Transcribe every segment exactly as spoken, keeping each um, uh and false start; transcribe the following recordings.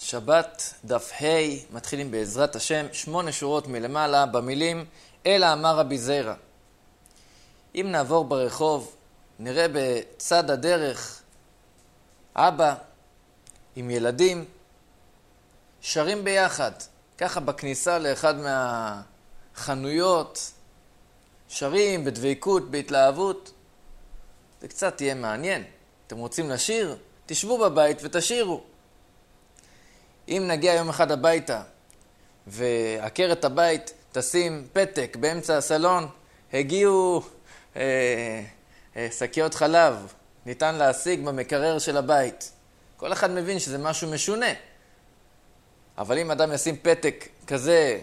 שבת, דף ה', מתחילים בעזרת השם, שמונה שורות מלמעלה במילים אלא אמר רבי זיירא. אם נעבור ברחוב, נראה בצד הדרך אבא עם ילדים שרים ביחד, ככה בכניסה לאחד מהחנויות, שרים בדבקות, בהתלהבות. זה קצת יהיה מעניין. אתם רוצים לשיר? תשבו בבית ותשירו. אם נגיע יום אחד הביתה ועקרת הבית תשים פתק באמצע הסלון, הגיעו אה, אה, שקיות חלב, ניתן להשיג במקרר של הבית. כל אחד מבין שזה משהו משונה. אבל אם אדם ישים פתק כזה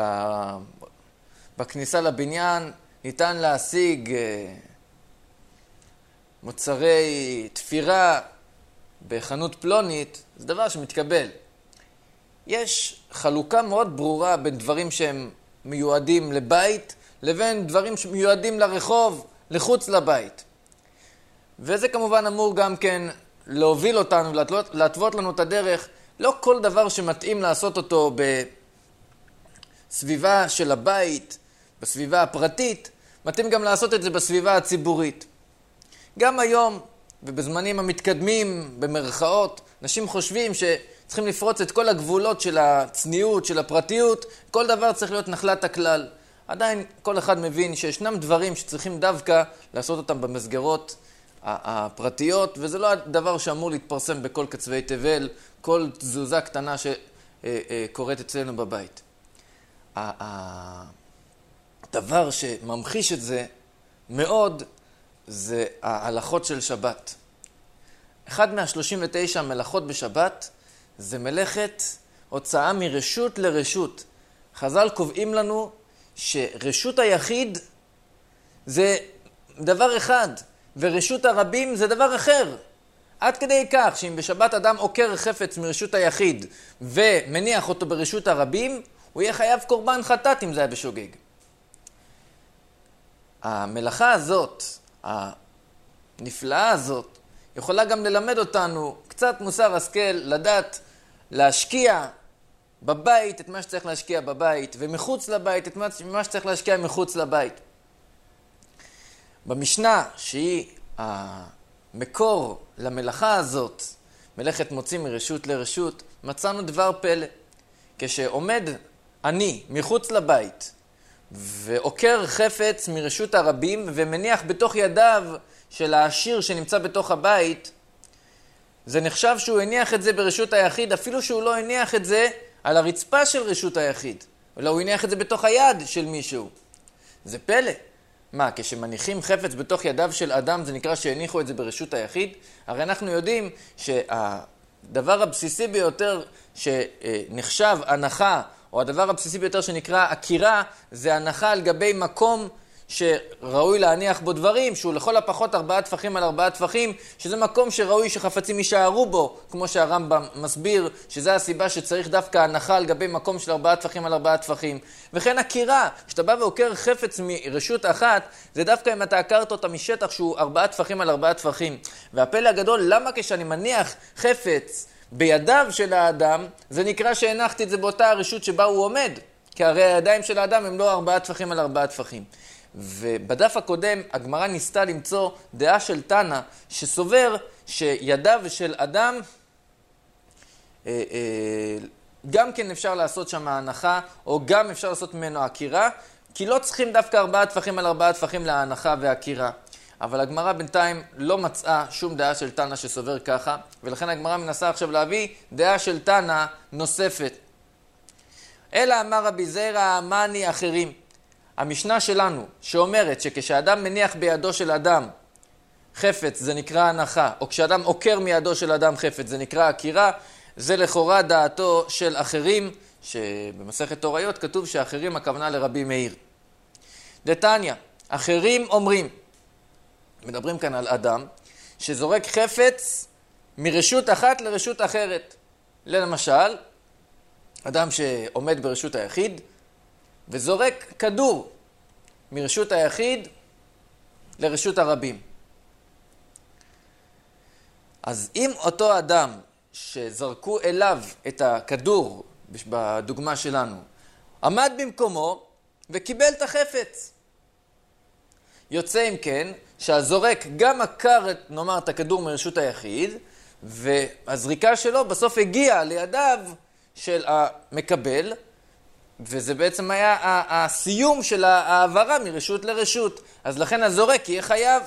בכניסה לבניין, ניתן להשיג אה, מוצרי תפירה בחנות פלונית, זה דבר שמתקבל. יש חלוקה מאוד ברורה בין דברים שהם מיועדים לבית, לבין דברים שמיועדים לרחוב, לחוץ לבית. וזה כמובן אמור גם כן להוביל אותנו, להתוות לנו את הדרך. לא כל דבר שמתאים לעשות אותו בסביבה של הבית, בסביבה הפרטית, מתאים גם לעשות את זה בסביבה הציבורית. גם היום, ובזמנים המתקדמים, במרכאות, אנשים חושבים שצריכים לפרוץ את כל הגבולות של הצניעות, של הפרטיות, כל דבר צריך להיות נחלת הכלל. עדיין כל אחד מבין שישנם דברים שצריכים דווקא לעשות אותם במסגרות הפרטיות, וזה לא הדבר שאמור להתפרסם בכל קצווי תבל, כל תזוזה קטנה שקורית אצלנו בבית. הדבר שממחיש את זה מאוד, זה ההלכות של שבת. אחד מה-שלושים ותשע מלאכות בשבת זה מלאכת הוצאה מרשות לרשות. חז"ל קובעים לנו שרשות היחיד זה דבר אחד, ורשות הרבים זה דבר אחר. עד כדי כך שאם בשבת אדם עוקר חפץ מרשות היחיד ומניח אותו ברשות הרבים, הוא יהיה חייב קורבן חטאת אם זה היה בשוגג. המלאכה הזאת, הנפלאה הזאת, יכולה גם ללמד אותנו קצת מוסר השכל, לדעת להשקיע בבית את מה שצריך להשקיע בבית, ומחוץ לבית את מה שצריך להשקיע מחוץ לבית. במשנה, שהיא המקור למלאכה הזאת, מלאכת מוצאים מרשות לרשות, מצאנו דבר פלא. כשעומד אני מחוץ לבית, ועוקר חפץ מרשות הרבים, ומניח בתוך ידיו של העשיר שנמצא בתוך הבית, זה נחשב שהוא הניח את זה ברשות היחיד, אפילו שהוא לא הניח את זה על הרצפה של רשות היחיד, אלא הוא הניח את זה בתוך היד של מישהו. זה פלא. מה, כשמניחים חפץ בתוך ידיו של אדם, זה נקרא שהניחו את זה ברשות היחיד? הרי אנחנו יודעים שהדבר הבסיסי ביותר שנחשב הנחה, או הדבר הבסיסי ביותר שנקרא עקירה, זה הנחה על גבי מקום שראוי להניח בו דברים, שהוא לכל הפחות ארבעה טפחים על ארבעה טפחים, שזה מקום שראוי שחפצים יישארו בו, כמו שהרמב"ם מסביר, שזה הסיבה שצריך דווקא הנחה על גבי מקום של ארבעה טפחים על ארבעה טפחים. וכן עקירה, כשאתה בא ועוקר חפץ מרשות אחת, זה דווקא אם אתה עקרת אותה משטח שהוא ארבעה טפחים על ארבעה טפחים. והפלא הגדול, למה כשאני מניח חפץ בידיו של האדם, זה נקרא שהנחתי את זה באותה הרשות שבה הוא עומד, כי הרי הידיים של האדם הם לא ארבעה טפחים על ארבעה טפחים. ובדף הקודם הגמרא ניסתה למצוא דעה של תנא שסובר שידיו של אדם אה, אה, גם כן אפשר לעשות שם ההנחה, או גם אפשר לעשות ממנו עקירה, כי לא צריכים דווקא ארבעה טפחים על ארבעה טפחים להנחה והעקירה. אבל הגמרא בינתיים לא מצאה שום דעה של תנא שסובר ככה, ולכן הגמרא מנסה עכשיו להביא דעה של תנא נוספת. אלא אמר רבי זיירא אמני אחרים. המשנה שלנו שאומרת שכשאדם מניח בידו של אדם חפץ זה נקרא הנחה, או כשאדם עוקר מידו של אדם חפץ זה נקרא עקירה, זה לכאורה דעתו של אחרים, שבמסכת תוריות כתוב שאחרים הכוונה לרבי מאיר. דתניא, אחרים אומרים, מדברים כאן על אדם שזורק חפץ מרשות אחת לרשות אחרת. למשל, אדם שעומד ברשות היחיד וזורק כדור מרשות היחיד לרשות הרבים. אז אם אותו אדם שזרקו אליו את הכדור, בדוגמה שלנו, עמד במקומו וקיבל את החפץ. יוצא אם כן שהזורק גם עקר, נאמר, את הכדור מרשות היחיד, והזריקה שלו בסוף הגיעה לידיו של המקבל, וזה בעצם היה הסיום של העברה מרשות לרשות. אז לכן הזורק יהיה חייב.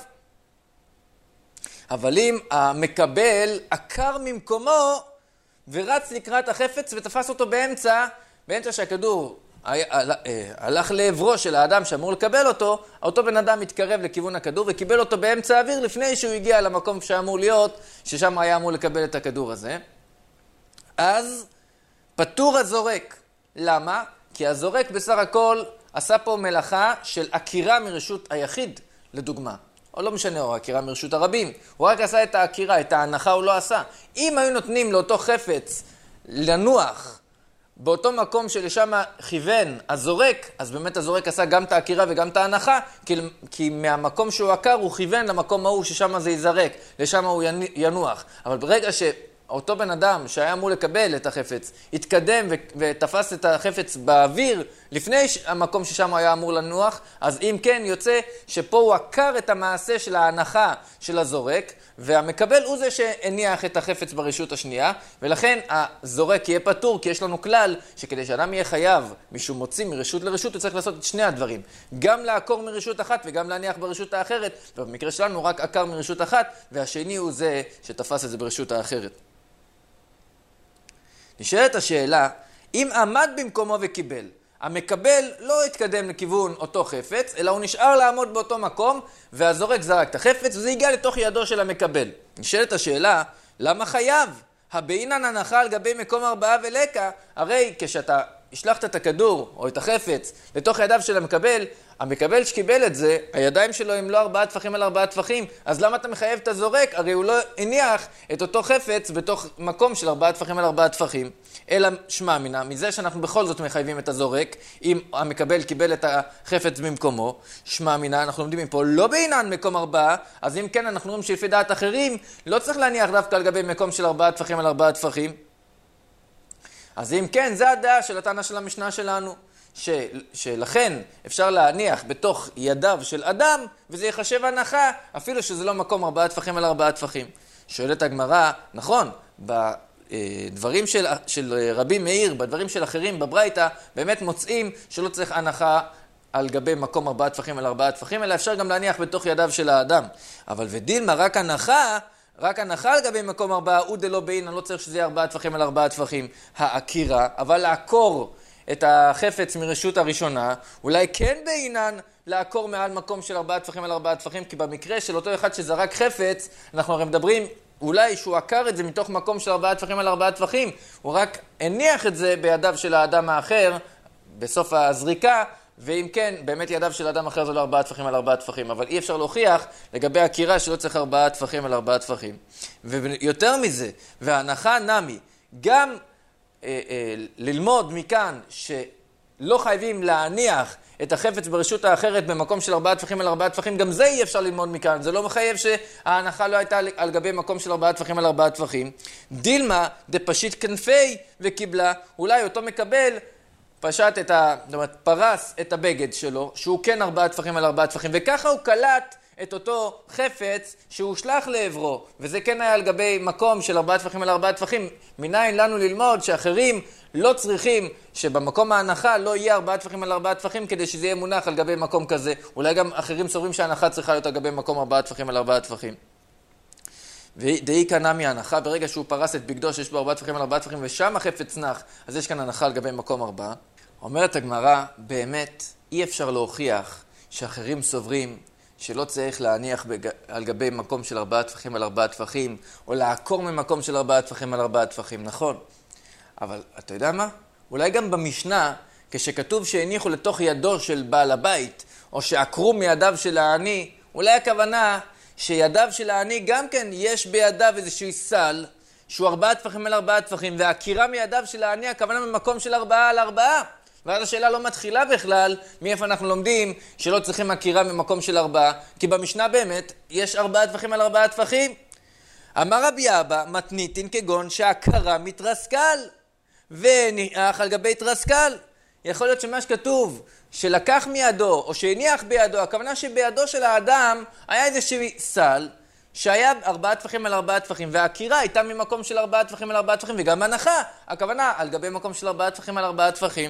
אבל אם המקבל עקר ממקומו ורץ לקראת החפץ ותפס אותו באמצע, באמצע שהכדור הלך לעברו של האדם שאמור לקבל אותו, אותו בן אדם מתקרב לכיוון הכדור וקיבל אותו באמצע האוויר לפני שהוא הגיע למקום שאמור להיות, ששם היה אמור לקבל את הכדור הזה. אז פטור הזורק. למה? כי הזורק בסך הכל עשה פה מלאכה של עקירה מרשות היחיד, לדוגמה. או לא משנה, או עקירה מרשות הרבים. הוא רק עשה את העקירה, את ההנחה הוא לא עשה. אם היו נותנים לאותו חפץ לנוח באותו מקום שלשם כיוון הזורק, אז באמת הזורק עשה גם את העקירה וגם את ההנחה, כי, כי מהמקום שהוא עקר הוא כיוון למקום ההוא ששם זה ייזרק, לשם הוא ינוח. אבל ברגע שאותו בן אדם שהיה אמור לקבל את החפץ, התקדם ו- ותפס את החפץ באוויר לפני המקום ששם הוא היה אמור לנוח, אז אם כן יוצא שפה הוא עקר את המעשה של ההנחה של הזורק, והמקבל הוא זה שהניח את החפץ ברשות השנייה, ולכן הזורק יהיה פטור, כי יש לנו כלל שכדי שאדם יהיה חייב, מישהו מוציא מרשות לרשות, הוא צריך לעשות את שני הדברים. גם לעקור מרשות אחת וגם להניח ברשות האחרת, ובמקרה שלנו רק עקר מרשות אחת, והשני הוא זה שתפס את זה ברשות האחרת. נשאלת השאלה, אם עמד במקומו וקיבל, המקבל לא התקדם לכיוון אותו חפץ, אלא הוא נשאר לעמוד באותו מקום, והזורק זרק את החפץ, וזה הגיע לתוך ידו של המקבל. נשאלת השאלה, למה חייב? הבעינן הנחה על גבי מקום ארבעה ולקה, הרי כשאתה השלחת את הכדור או את החפץ לתוך ידיו של המקבל, המקבל שקיבל את זה, הידיים שלו הם לא ארבעה טפחים על ארבעה טפחים, אז למה אתה מחייב את הזורק? הרי הוא לא הניח את אותו חפץ בתוך מקום של ארבעה טפחים על ארבעה טפחים. אלא שמע מינה, מזה שאנחנו בכל זאת מחייבים את הזורק, אם המקבל קיבל את החפץ במקומו, שמע מינה, אנחנו לומדים מפה לא בעינן מקום ארבעה, אז אם כן אנחנו רואים שלפי דעת אחרים, לא צריך להניח דווקא על גבי מקום של ארבעה טפחים על ארבעה טפחים. אז אם כן, זה הדעה של התנא של המשנה שלנו, ש, שלכן אפשר להניח בתוך ידיו של אדם, וזה יחשב הנחה, אפילו שזה לא מקום ארבעה טפחים על ארבעה טפחים. שואלת הגמרא, נכון, בדברים של, של רבי מאיר, בדברים של אחרים בברייתא, באמת מוצאים שלא צריך הנחה על גבי מקום ארבעה טפחים על ארבעה טפחים, אלא אפשר גם להניח בתוך ידיו של האדם. אבל ודילמה רק הנחה, רק הנחה על גבי מקום ארבעה, הוא דלא בעין, אני לא צריך שזה יהיה ארבעה טפחים על ארבעה טפחים, העקירה, אבל לעקור את החפץ מרשות הראשונה, אולי כן בעינן לעקור מעל מקום של ארבעה טפחים על ארבעה טפחים, כי במקרה של אותו אחד שזרק חפץ, אנחנו הרי מדברים, אולי שהוא עקר את זה מתוך מקום של ארבעה טפחים על ארבעה טפחים, הוא רק הניח את זה בידיו של האדם האחר, בסוף הזריקה, ואם כן, באמת ידיו של אדם אחר זה לא ארבעה טפחים על ארבעה טפחים, אבל אי אפשר להוכיח לגבי עקירה שלא צריך ארבעה טפחים על ארבעה טפחים. ויותר מזה, וההנחה נמי, גם אה, אה, ללמוד מכאן שלא חייבים להניח את החפץ ברשות האחרת במקום של ארבעה טפחים על ארבעה טפחים, גם זה אי אפשר ללמוד מכאן, זה לא מחייב שההנחה לא הייתה על גבי מקום של ארבעה טפחים על ארבעה טפחים. דילמה דפשיט כנפי וקיבלה, אולי אותו מקבל, פשט את ה... זאת אומרת, פרס את הבגד שלו, שהוא כן ארבעה טפחים על ארבעה טפחים, וככה הוא קלט את אותו חפץ שהוא שלח לעברו, וזה כן היה על גבי מקום של ארבעה טפחים על ארבעה טפחים. מניין לנו ללמוד שאחרים לא צריכים שבמקום ההנחה לא יהיה ארבעה טפחים על ארבעה טפחים כדי שזה יהיה מונח על גבי מקום כזה. אולי גם אחרים סוברים שההנחה צריכה להיות על גבי מקום ארבעה טפחים על ארבעה טפחים. ודאי קנה מההנחה, ברגע שהוא פרס את בגדו שיש בו ארבעה טפחים על ארבעה טפחים ושם החפץ נח, אז יש כאן הנחה על גבי מקום ארבעה. אומרת הגמרא, באמת אי אפשר להוכיח שאחרים סוברים שלא צריך להניח בג... על גבי מקום של ארבעה טפחים על ארבעה טפחים, או לעקור ממקום של ארבעה טפחים על ארבעה טפחים, נכון. אבל אתה יודע מה? אולי גם במשנה, כשכתוב שהניחו לתוך ידו של בעל הבית, או שעקרו מידיו של העני, אולי הכוונה שידיו של העני גם כן יש בידיו איזשהו סל, שהוא ארבעה טפחים על ארבעה טפחים, והעקירה מידיו של העני הכוונה ממקום של ארבעה על ארבעה. ואז השאלה לא מתחילה בכלל, מאיפה אנחנו לומדים שלא צריכים עקירה ממקום של ארבעה, כי במשנה באמת יש ארבעה טפחים על ארבעה טפחים. אמר רבי אבא, מתניתין כגון שהכרה מתרסקל, וניח על גבי תרסקל. יכול להיות שמה שכתוב, שלקח מידו, או שהניח בידו, הכוונה שבידו של האדם היה איזשהו סל, שהיה ארבעה טפחים על ארבעה טפחים, והעקירה הייתה ממקום של ארבעה טפחים על ארבעה טפחים, וגם הנחה, הכוונה על גבי מקום של ארבעה טפחים על ארבעה טפחים.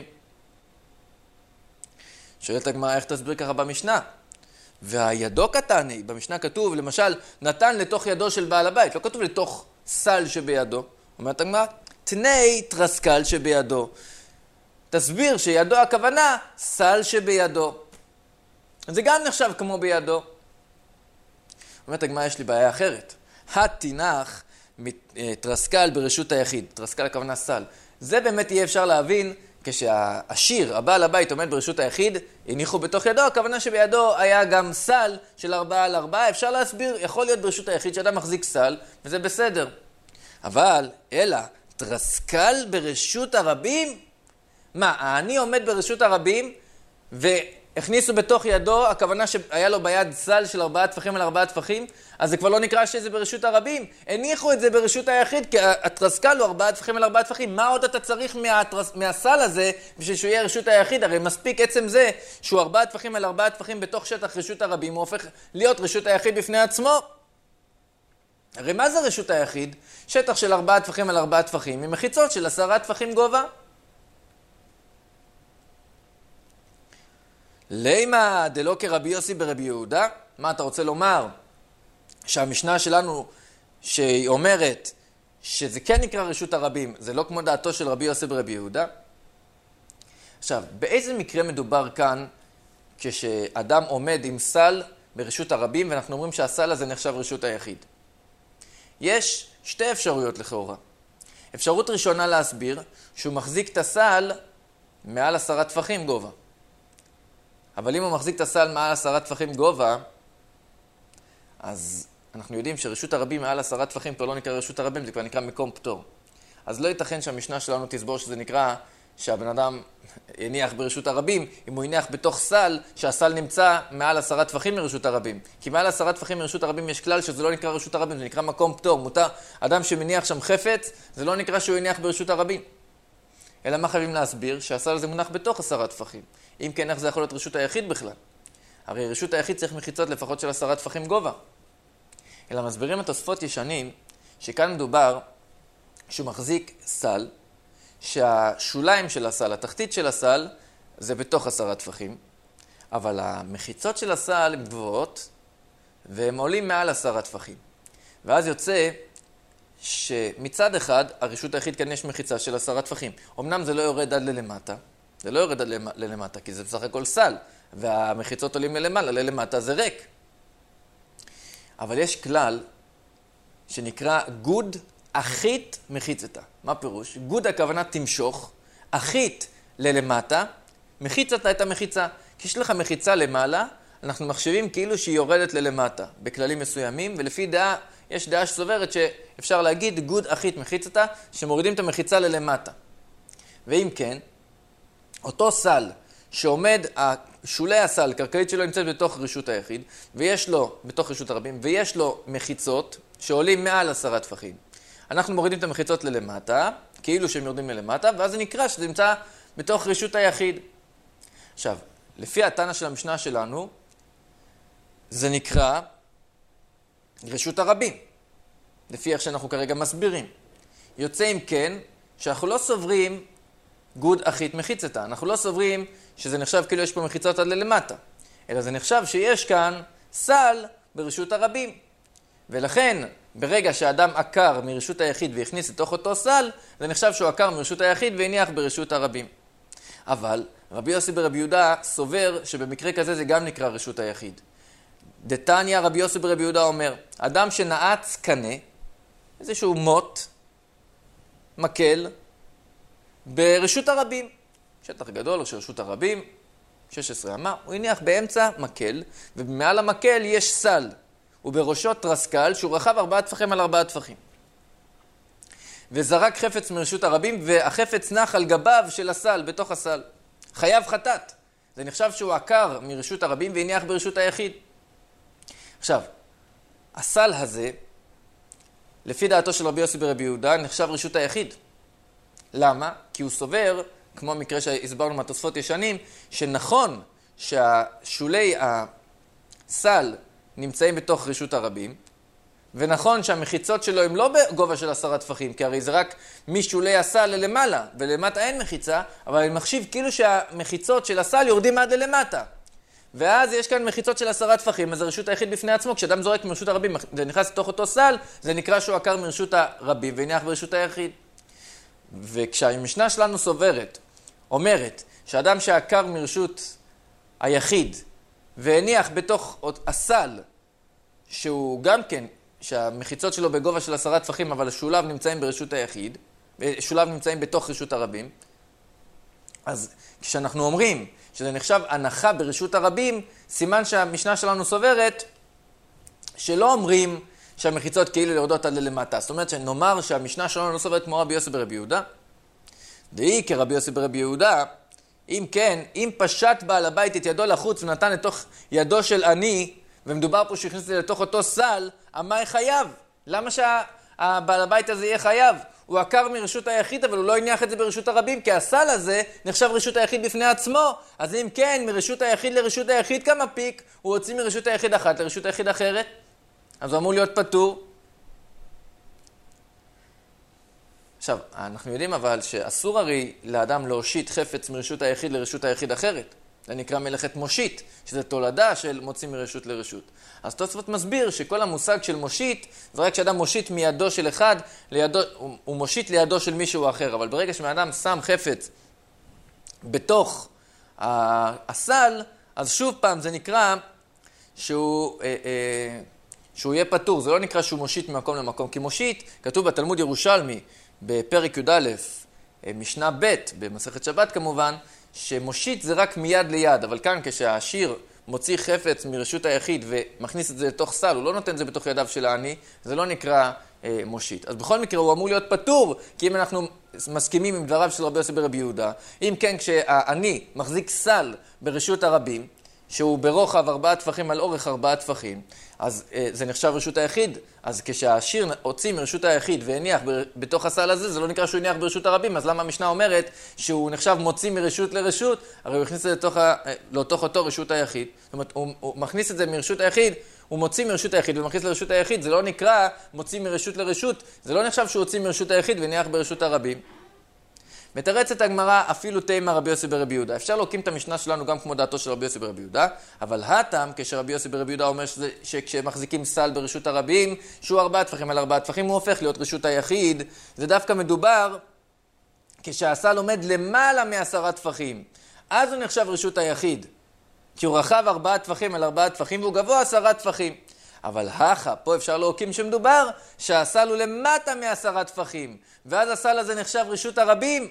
שואלת הגמרא, איך תסביר ככה במשנה? והידו קטני, במשנה כתוב, למשל, נתן לתוך ידו של בעל הבית, לא כתוב לתוך סל שבידו. אומרת הגמרא, תני תרסקל שבידו. תסביר שידו הכוונה, סל שבידו. זה גם נחשב כמו בידו. אומרת הגמרא, יש לי בעיה אחרת. התינח תרסקל ברשות היחיד. תרסקל הכוונה סל. זה באמת יהיה אפשר להבין, כשהעשיר, הבעל הבית עומד ברשות היחיד, הניחו בתוך ידו, הכוונה שבידו היה גם סל של ארבעה על ארבעה. אפשר להסביר, יכול להיות ברשות היחיד שאדם מחזיק סל, וזה בסדר. אבל, אלא, תרסקל ברשות הרבים? מה, אני עומד ברשות הרבים, והכניסו בתוך ידו, הכוונה שהיה לו ביד סל של ארבעה טפחים על ארבעה טפחים, אז זה כבר לא נקרא שזה ברשות הרבים. הניחו את זה ברשות היחיד, כי התרסקל הוא ארבעה טפחים על ארבעה טפחים. מה עוד אתה צריך מהתרס... מהסל הזה בשביל שהוא יהיה רשות היחיד? הרי מספיק עצם זה שהוא ארבעה טפחים על ארבעה טפחים בתוך שטח רשות הרבים, הוא הופך להיות רשות היחיד בפני עצמו. הרי מה זה רשות היחיד? שטח של ארבעה טפחים על ארבעה טפחים, עם מחיצות של עשרה טפחים גובה. לימה דלא כרבי יוסי ברבי יהודה? מה אתה רוצה לומר? שהמשנה שלנו שהיא אומרת שזה כן נקרא רשות הרבים, זה לא כמו דעתו של רבי יוסי ברבי יהודה? עכשיו, באיזה מקרה מדובר כאן כשאדם עומד עם סל ברשות הרבים ואנחנו אומרים שהסל הזה נחשב רשות היחיד? יש שתי אפשרויות לכאורה. אפשרות ראשונה להסביר שהוא מחזיק את הסל מעל עשרה טפחים גובה. אבל אם הוא מחזיק את הסל מעל עשרה טפחים גובה, אז אנחנו יודעים שרשות הרבים מעל עשרה טפחים פה לא נקרא רשות הרבים, זה כבר נקרא מקום פטור. אז לא ייתכן שהמשנה שלנו תסבור שזה נקרא שהבן אדם יניח ברשות הרבים, אם הוא יניח בתוך סל שהסל נמצא מעל עשרה טפחים מרשות הרבים. כי מעל עשרה טפחים מרשות הרבים יש כלל שזה לא נקרא רשות הרבים, זה נקרא מקום פטור. מותר, אדם שמניח שם חפץ, זה לא נקרא שהוא יניח ברשות הרבים. אלא מה חייבים להסביר? שהסל הזה מונח בתוך עשרה טפחים. אם כן, איך זה יכול להיות רשות היחיד בכלל? הרי רשות היחיד צריך מחיצות לפחות של עשרה טפחים גובה. אלא מסבירים התוספות ישנים, שכאן מדובר שהוא מחזיק סל, שהשוליים של הסל, התחתית של הסל, זה בתוך עשרה טפחים, אבל המחיצות של הסל הן גבוהות, והם עולים מעל עשרה טפחים. ואז יוצא שמצד אחד, הרשות היחיד כאן יש מחיצה של עשרה טפחים. אמנם זה לא יורד עד ללמטה, זה לא יורד עד ללמטה, כי זה בסך הכל סל, והמחיצות עולים ללמעלה, ללמטה זה ריק. אבל יש כלל שנקרא גוד אחית מחיצתה. מה פירוש? גוד הכוונה תמשוך, אחית ללמטה, מחיצתה את המחיצה. כי יש לך מחיצה למעלה, אנחנו מחשבים כאילו שהיא יורדת ללמטה, בכללים מסוימים, ולפי דעה, יש דעה שסוברת שאפשר להגיד גוד אחית מחיצתה, שמורידים את המחיצה ללמטה. ואם כן, אותו סל שעומד, שולי הסל, קרקעית שלו נמצאת בתוך רשות היחיד, ויש לו, בתוך רשות הרבים, ויש לו מחיצות שעולים מעל עשרה טפחים. אנחנו מורידים את המחיצות ללמטה, כאילו שהם יורדים ללמטה, ואז זה נקרא שזה נמצא בתוך רשות היחיד. עכשיו, לפי התנא של המשנה שלנו, זה נקרא רשות הרבים, לפי איך שאנחנו כרגע מסבירים. יוצא אם כן, שאנחנו לא סוברים גוד אחית מחיצתה. אנחנו לא סוברים שזה נחשב כאילו יש פה מחיצות עד ללמטה, אלא זה נחשב שיש כאן סל ברשות הרבים. ולכן, ברגע שהאדם עקר מרשות היחיד והכניס לתוך אותו סל, זה נחשב שהוא עקר מרשות היחיד והניח ברשות הרבים. אבל רבי יוסי ברבי יהודה סובר שבמקרה כזה זה גם נקרא רשות היחיד. דתניא רבי יוסי ברבי יהודה אומר, אדם שנעץ קנה, איזשהו מוט, מקל, ברשות הרבים, שטח גדול של רשות הרבים, שש עשרה אמה, הוא הניח באמצע מקל, ומעל המקל יש סל, ובראשו תרסקל שהוא רחב ארבעה טפחים על ארבעה טפחים. וזרק חפץ מרשות הרבים, והחפץ נח על גביו של הסל, בתוך הסל. חייב חטאת. זה נחשב שהוא עקר מרשות הרבים והניח ברשות היחיד. עכשיו, הסל הזה, לפי דעתו של רבי יוסי ברבי יהודה, נחשב רשות היחיד. למה? כי הוא סובר, כמו המקרה שהסברנו מהתוספות ישנים, שנכון שהשולי הסל נמצאים בתוך רשות הרבים, ונכון שהמחיצות שלו הם לא בגובה של עשרה טפחים, כי הרי זה רק משולי הסל ללמעלה, ולמטה אין מחיצה, אבל אני מחשיב כאילו שהמחיצות של הסל יורדים עד ללמטה. ואז יש כאן מחיצות של עשרה טפחים, אז זה רשות היחיד בפני עצמו. כשאדם זורק מרשות הרבים ונכנס לתוך אותו סל, זה נקרא שהוא עקר מרשות הרבים והניח ברשות היחיד. וכשהמשנה שלנו סוברת, אומרת, שאדם שעקר מרשות היחיד והניח בתוך הסל, שהוא גם כן, שהמחיצות שלו בגובה של עשרה טפחים, אבל השולב נמצאים ברשות היחיד, שולב נמצאים בתוך רשות הרבים, אז כשאנחנו אומרים שזה נחשב הנחה ברשות הרבים, סימן שהמשנה שלנו סוברת שלא אומרים שהמחיצות כאילו יורדות עד למטה. זאת אומרת שנאמר שהמשנה שלנו לא סוברת כמו רבי יוסי ברבי יהודה. דהי כרבי יוסי ברבי יהודה, אם כן, אם פשט בעל הבית את ידו לחוץ ונתן לתוך ידו של עני, ומדובר פה שהכניס את זה לתוך אותו סל, המה חייב? למה שהבעל הבית הזה יהיה חייב? הוא עקר מרשות היחיד, אבל הוא לא הניח את זה ברשות הרבים, כי הסל הזה נחשב רשות היחיד בפני עצמו. אז אם כן, מרשות היחיד לרשות היחיד כמה פיק, הוא הוציא מרשות היחיד אחת לרשות היחיד אחרת, אז הוא אמור להיות פטור. עכשיו, אנחנו יודעים אבל שאסור הרי לאדם להושיט חפץ מרשות היחיד לרשות היחיד אחרת. זה נקרא מלאכת מושיט, שזה תולדה של מוציא מרשות לרשות. אז תוספות מסביר שכל המושג של מושיט, זה רק כשאדם מושיט מידו של אחד, לידו, הוא, הוא מושיט לידו של מישהו אחר. אבל ברגע שאדם שם חפץ בתוך הסל, אז שוב פעם זה נקרא שהוא, אה, אה, שהוא יהיה פטור. זה לא נקרא שהוא מושיט ממקום למקום, כי מושיט, כתוב בתלמוד ירושלמי, בפרק י"א, משנה ב' במסכת שבת כמובן, שמושיט זה רק מיד ליד, אבל כאן כשהעשיר מוציא חפץ מרשות היחיד ומכניס את זה לתוך סל, הוא לא נותן את זה בתוך ידיו של העני, זה לא נקרא אה, מושיט. אז בכל מקרה הוא אמור להיות פטור, כי אם אנחנו מסכימים עם דבריו של רבי יוסי ברבי יהודה, אם כן כשהעני מחזיק סל ברשות הרבים, שהוא ברוחב ארבעה טפחים על אורך ארבעה טפחים, אז אה, זה נחשב רשות היחיד. אז כשהעשיר הוציא מרשות היחיד והניח ב- בתוך הסל הזה, זה לא נקרא שהוא הניח ברשות הרבים. אז למה המשנה אומרת שהוא נחשב מוציא מרשות לרשות? הרי הוא הכניס את זה לתוך, ה... לתוך אותו רשות היחיד. זאת אומרת, הוא, הוא מכניס את זה מרשות היחיד, הוא מוציא מרשות היחיד ומכניס לרשות היחיד. זה לא נקרא מוציא מרשות לרשות, זה לא נחשב שהוא הוציא מרשות היחיד והניח ברשות הרבים. מתרצת הגמרא אפילו תימא רבי יוסי ברבי יהודה. אפשר להוקים את המשנה שלנו גם כמו דעתו של רבי יוסי ברבי יהודה, אבל הטעם כשרבי יוסי ברבי יהודה אומר שזה, שכשמחזיקים סל ברשות הרבים, שהוא ארבעה טפחים על ארבעה טפחים, הוא הופך להיות רשות היחיד. זה דווקא מדובר כשהסל עומד למעלה מעשרה טפחים. אז הוא נחשב רשות היחיד, כי הוא רחב ארבעה טפחים על ארבעה טפחים והוא גבוה עשרה טפחים. אבל הכה, פה אפשר להוקים שמדובר שהסל הוא למטה מעשרה טפחים, ואז הסל הזה נחשב רשות הרבים.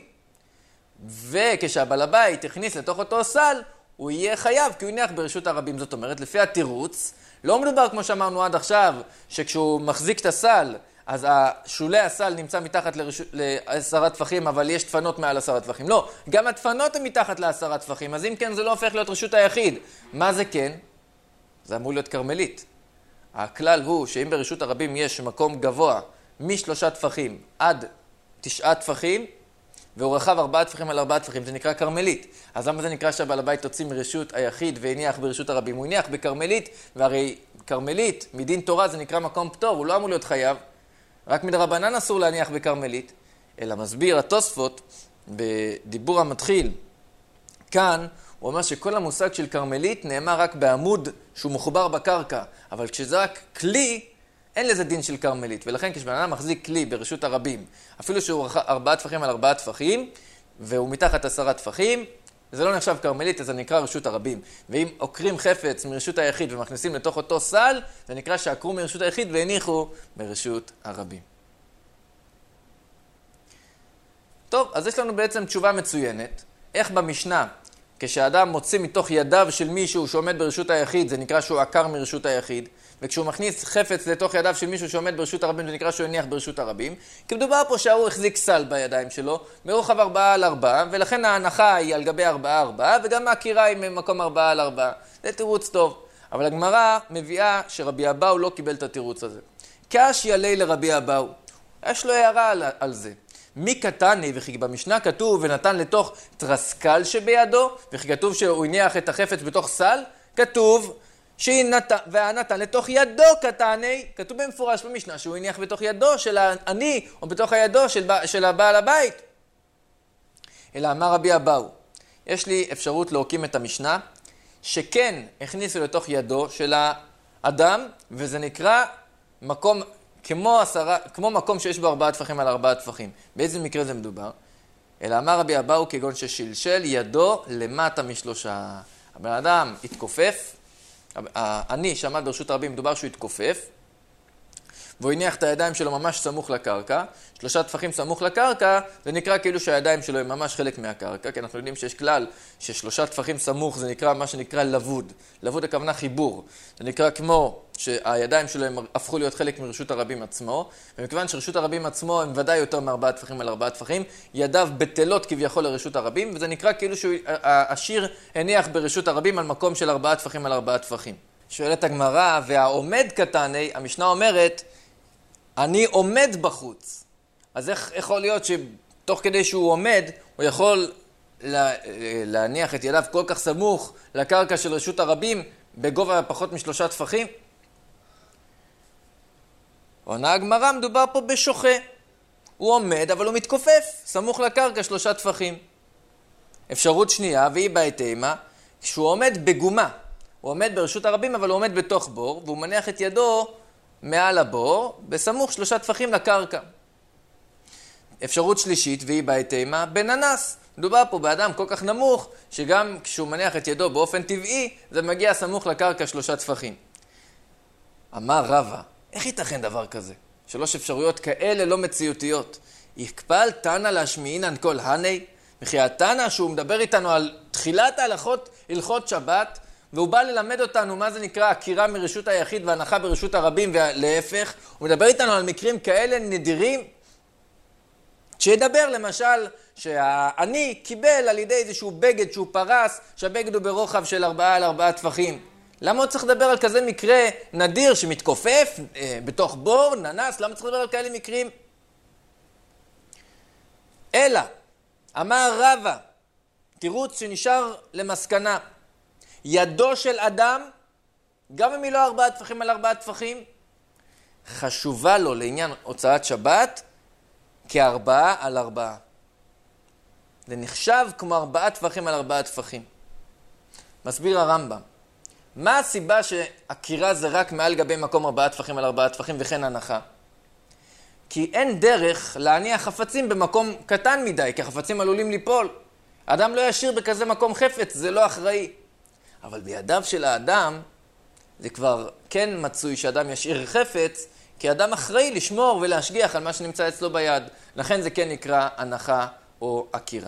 וכשהבעל הבית הכניס לתוך אותו סל, הוא יהיה חייב, כי הוא הניח ברשות הרבים. זאת אומרת, לפי התירוץ, לא מדובר כמו שאמרנו עד עכשיו, שכשהוא מחזיק את הסל, אז שולי הסל נמצא מתחת לרש... לעשרה טפחים, אבל יש דפנות מעל עשרה טפחים. לא, גם הדפנות הן מתחת לעשרה טפחים, אז אם כן זה לא הופך להיות רשות היחיד. מה זה כן? זה אמור להיות קרמלית. הכלל הוא שאם ברשות הרבים יש מקום גבוה משלושה טפחים עד תשעה טפחים, והוא רחב ארבעה טפחים על ארבעה טפחים, זה נקרא קרמלית. אז למה זה נקרא שהבעל הבית תוציא מרשות היחיד והניח ברשות הרבים? הוא הניח בקרמלית, והרי קרמלית, מדין תורה זה נקרא מקום פטור, הוא לא אמור להיות חייב. רק מדרבנן אסור להניח בקרמלית, אלא מסביר התוספות בדיבור המתחיל. כאן הוא אומר שכל המושג של קרמלית נאמר רק בעמוד שהוא מחובר בקרקע, אבל כשזה רק כלי, אין לזה דין של קרמלית. ולכן כשבן אדם מחזיק כלי ברשות הרבים, אפילו שהוא ארבעה טפחים על ארבעה טפחים, והוא מתחת עשרה טפחים, זה לא נחשב קרמלית, אז זה נקרא רשות הרבים. ואם עוקרים חפץ מרשות היחיד ומכניסים לתוך אותו סל, זה נקרא שעקרו מרשות היחיד והניחו ברשות הרבים. טוב, אז יש לנו בעצם תשובה מצוינת. איך במשנה, כשאדם מוציא מתוך ידיו של מישהו שעומד ברשות היחיד, זה נקרא שהוא עקר מרשות היחיד, וכשהוא מכניס חפץ לתוך ידיו של מישהו שעומד ברשות הרבים, זה נקרא שהוא הניח ברשות הרבים, כי מדובר פה שהוא החזיק סל בידיים שלו, ברוחב ארבעה על ארבעה, ולכן ההנחה היא על גבי ארבעה ארבעה, וגם העקירה היא ממקום ארבעה על ארבעה. זה תירוץ טוב. אבל הגמרא מביאה שרבי אבאו לא קיבל את התירוץ הזה. קשיא ליה לרבי אבאו. יש לו הערה על, על זה. מי קטני, וכי במשנה כתוב ונתן לתוך תרסקל שבידו, וכי כתוב שהוא הניח את החפץ בתוך סל, כתוב שנתן, והנתן לתוך ידו קטני, כתוב במפורש במשנה שהוא הניח בתוך ידו של העני, או בתוך הידו של, של הבעל הבית. אלא אמר רבי אבאו, יש לי אפשרות להוקים את המשנה, שכן הכניסו לתוך ידו של האדם, וזה נקרא מקום, כמו, עשרה, כמו מקום שיש בו ארבעה טפחים על ארבעה טפחים. באיזה מקרה זה מדובר? אלא אמר רבי אבאו כגון ששלשל ידו למטה משלושה. הבן אדם התכופף, אני שעמד ברשות הרבים מדובר שהוא התכופף, והוא הניח את הידיים שלו ממש סמוך לקרקע, שלושה טפחים סמוך לקרקע, זה נקרא כאילו שהידיים שלו הם ממש חלק מהקרקע, כי אנחנו יודעים שיש כלל ששלושה טפחים סמוך זה נקרא מה שנקרא לבוד. לבוד הכוונה חיבור. זה נקרא כמו שהידיים שלו הם הפכו להיות חלק מרשות הרבים עצמו, ומכיוון שרשות הרבים עצמו הם ודאי יותר מארבעה טפחים על ארבעה טפחים, ידיו בטלות כביכול לרשות הרבים, וזה נקרא כאילו שהשיר הניח ברשות הרבים על מקום של ארבעה טפחים על ארבעה טפחים. שואלת הגמרא, והעומד קטני, המשנה אומרת, אני עומד בחוץ. אז איך יכול להיות שתוך כדי שהוא עומד, הוא יכול לה, להניח את ידיו כל כך סמוך לקרקע של רשות הרבים, בגובה פחות משלושה טפחים? עונה הגמרא, מדובר פה בשוחה. הוא עומד, אבל הוא מתכופף, סמוך לקרקע שלושה טפחים. אפשרות שנייה, והיא בהתאמה, כשהוא עומד בגומה. הוא עומד ברשות הרבים, אבל הוא עומד בתוך בור, והוא מניח את ידו מעל הבור, בסמוך שלושה טפחים לקרקע. אפשרות שלישית, והיא בהתאמה, בננס. מדובר פה באדם כל כך נמוך, שגם כשהוא מניח את ידו באופן טבעי, זה מגיע סמוך לקרקע שלושה טפחים. אמר רבא, איך ייתכן דבר כזה? שלוש אפשרויות כאלה לא מציאותיות. יקפל תנא להשמיעינן כל הני, וכי התנא שהוא מדבר איתנו על תחילת ההלכות, הלכות שבת, והוא בא ללמד אותנו מה זה נקרא עקירה מרשות היחיד והנחה ברשות הרבים ולהפך. הוא מדבר איתנו על מקרים כאלה נדירים, שידבר למשל שהעני קיבל על ידי איזשהו בגד שהוא פרס, שהבגד הוא ברוחב של ארבעה על ארבעה טפחים. למה הוא צריך לדבר על כזה מקרה נדיר שמתכופף אה, בתוך בור, ננס? למה צריך לדבר על כאלה מקרים? אלא, אמר רבא, תירוץ שנשאר למסקנה, ידו של אדם, גם אם היא לא ארבעה טפחים על ארבעה טפחים, חשובה לו לעניין הוצאת שבת כארבעה על ארבעה. זה נחשב כמו ארבעה טפחים על ארבעה טפחים. מסביר הרמב"ם, מה הסיבה שעקירה זה רק מעל גבי מקום ארבעה טפחים על ארבעה טפחים וכן הנחה? כי אין דרך להניח חפצים במקום קטן מדי, כי החפצים עלולים ליפול. האדם לא ישאיר בכזה מקום חפץ, זה לא אחראי. אבל בידיו של האדם, זה כבר כן מצוי שאדם ישאיר חפץ, כי האדם אחראי לשמור ולהשגיח על מה שנמצא אצלו ביד. לכן זה כן נקרא הנחה או עקירה.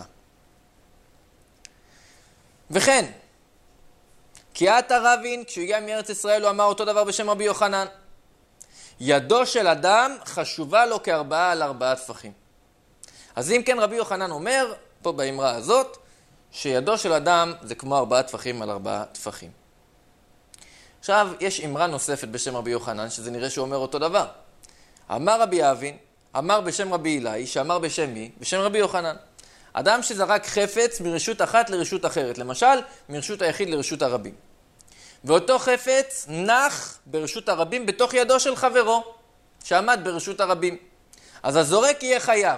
וכן, כי עתה רבין, כשהוא הגיע מארץ ישראל, הוא אמר אותו דבר בשם רבי יוחנן. ידו של אדם חשובה לו כארבעה על ארבעה טפחים. אז אם כן רבי יוחנן אומר, פה באמרה הזאת, שידו של אדם זה כמו ארבעה טפחים על ארבעה טפחים. עכשיו, יש אמרה נוספת בשם רבי יוחנן, שזה נראה שהוא אומר אותו דבר. אמר רבי אבין, אמר בשם רבי אלי, שאמר בשם מי? בשם רבי יוחנן. אדם שזרק חפץ מרשות אחת לרשות אחרת, למשל, מרשות היחיד לרשות הרבים. ואותו חפץ נח ברשות הרבים בתוך ידו של חברו, שעמד ברשות הרבים. אז הזורק יהיה חייב.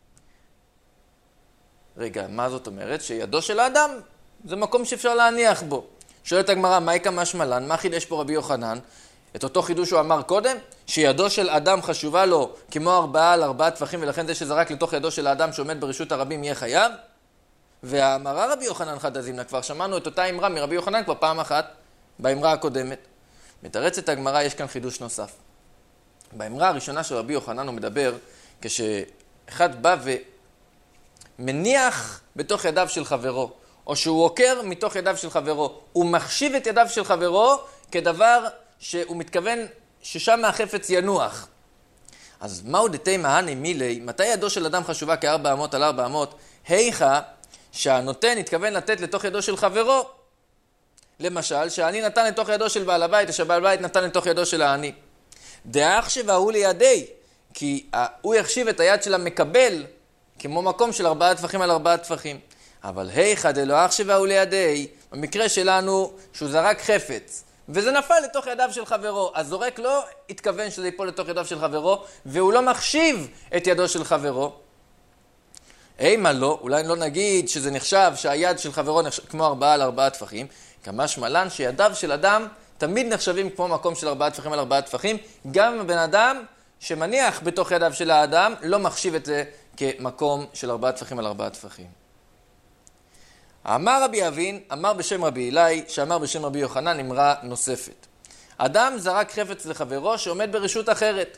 רגע, מה זאת אומרת? שידו של האדם זה מקום שאפשר להניח בו. שואלת הגמרא, מה יקא משמע לן? מה חידש פה רבי יוחנן? את אותו חידוש הוא אמר קודם, שידו של אדם חשובה לו כמו ארבעה על ארבעה טפחים, ולכן זה שזרק לתוך ידו של האדם שעומד ברשות הרבים יהיה חייב. והאמרה רבי יוחנן חד הזימנה, כבר שמענו את אותה אמרה מרבי יוחנן כבר פעם אחת באמרה הקודמת. מתרצת הגמרא, יש כאן חידוש נוסף. באמרה הראשונה של רבי יוחנן הוא מדבר כשאחד בא ומניח בתוך ידיו של חברו, או שהוא עוקר מתוך ידיו של חברו, הוא מחשיב את ידיו של חברו כדבר שהוא מתכוון ששם החפץ ינוח. אז מהו דתי מהני מילי, מתי ידו של אדם חשובה כארבע אמות על ארבע אמות? היכה שהנותן התכוון לתת לתוך ידו של חברו. למשל, שהעני נתן לתוך ידו של בעל הבית, או שבעל הבית נתן לתוך ידו של העני. דאח שבאו לידי, כי הוא יחשיב את היד של המקבל כמו מקום של ארבעה טפחים על ארבעה טפחים. אבל היכא דלא אח שבאו לידי, במקרה שלנו שהוא זרק חפץ, וזה נפל לתוך ידיו של חברו. הזורק לא התכוון שזה ייפול לתוך ידיו של חברו, והוא לא מחשיב את ידו של חברו. אימה לא, אולי לא נגיד שזה נחשב שהיד של חברו נחשב כמו ארבעה על ארבעה טפחים, כמשמע לן שידיו של אדם תמיד נחשבים כמו מקום של ארבעה טפחים על ארבעה טפחים, גם הבן אדם שמניח בתוך ידיו של האדם לא מחשיב את זה כמקום של ארבעה טפחים על ארבעה טפחים. אמר רבי אבין, אמר בשם רבי אלי, שאמר בשם רבי יוחנן, אמרה נוספת. אדם זרק חפץ לחברו שעומד ברשות אחרת,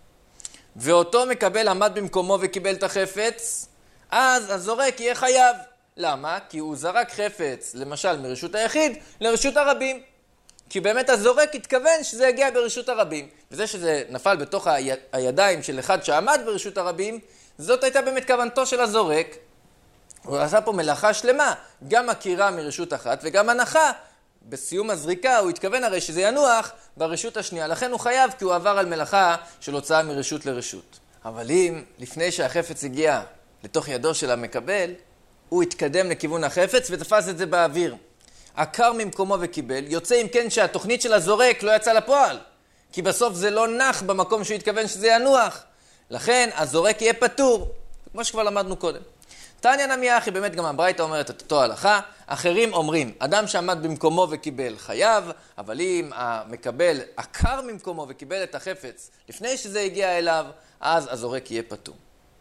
ואותו מקבל עמד במקומו וקיבל את החפץ, אז הזורק יהיה חייב. למה? כי הוא זרק חפץ, למשל מרשות היחיד, לרשות הרבים. כי באמת הזורק התכוון שזה יגיע ברשות הרבים. וזה שזה נפל בתוך ה- הידיים של אחד שעמד ברשות הרבים, זאת הייתה באמת כוונתו של הזורק. הוא עשה פה מלאכה שלמה, גם עקירה מרשות אחת וגם הנחה. בסיום הזריקה הוא התכוון הרי שזה ינוח ברשות השנייה, לכן הוא חייב כי הוא עבר על מלאכה של הוצאה מרשות לרשות. אבל אם לפני שהחפץ הגיע לתוך ידו של המקבל, הוא התקדם לכיוון החפץ ותפס את זה באוויר. עקר ממקומו וקיבל, יוצא אם כן שהתוכנית של הזורק לא יצא לפועל, כי בסוף זה לא נח במקום שהוא התכוון שזה ינוח. לכן הזורק יהיה פטור, כמו שכבר למדנו קודם. תניא נמי אחי, באמת גם הברייתא אומרת את אותו הלכה. אחרים אומרים, אדם שעמד במקומו וקיבל חייב, אבל אם המקבל עקר ממקומו וקיבל את החפץ לפני שזה הגיע אליו, אז הזורק יהיה פטור.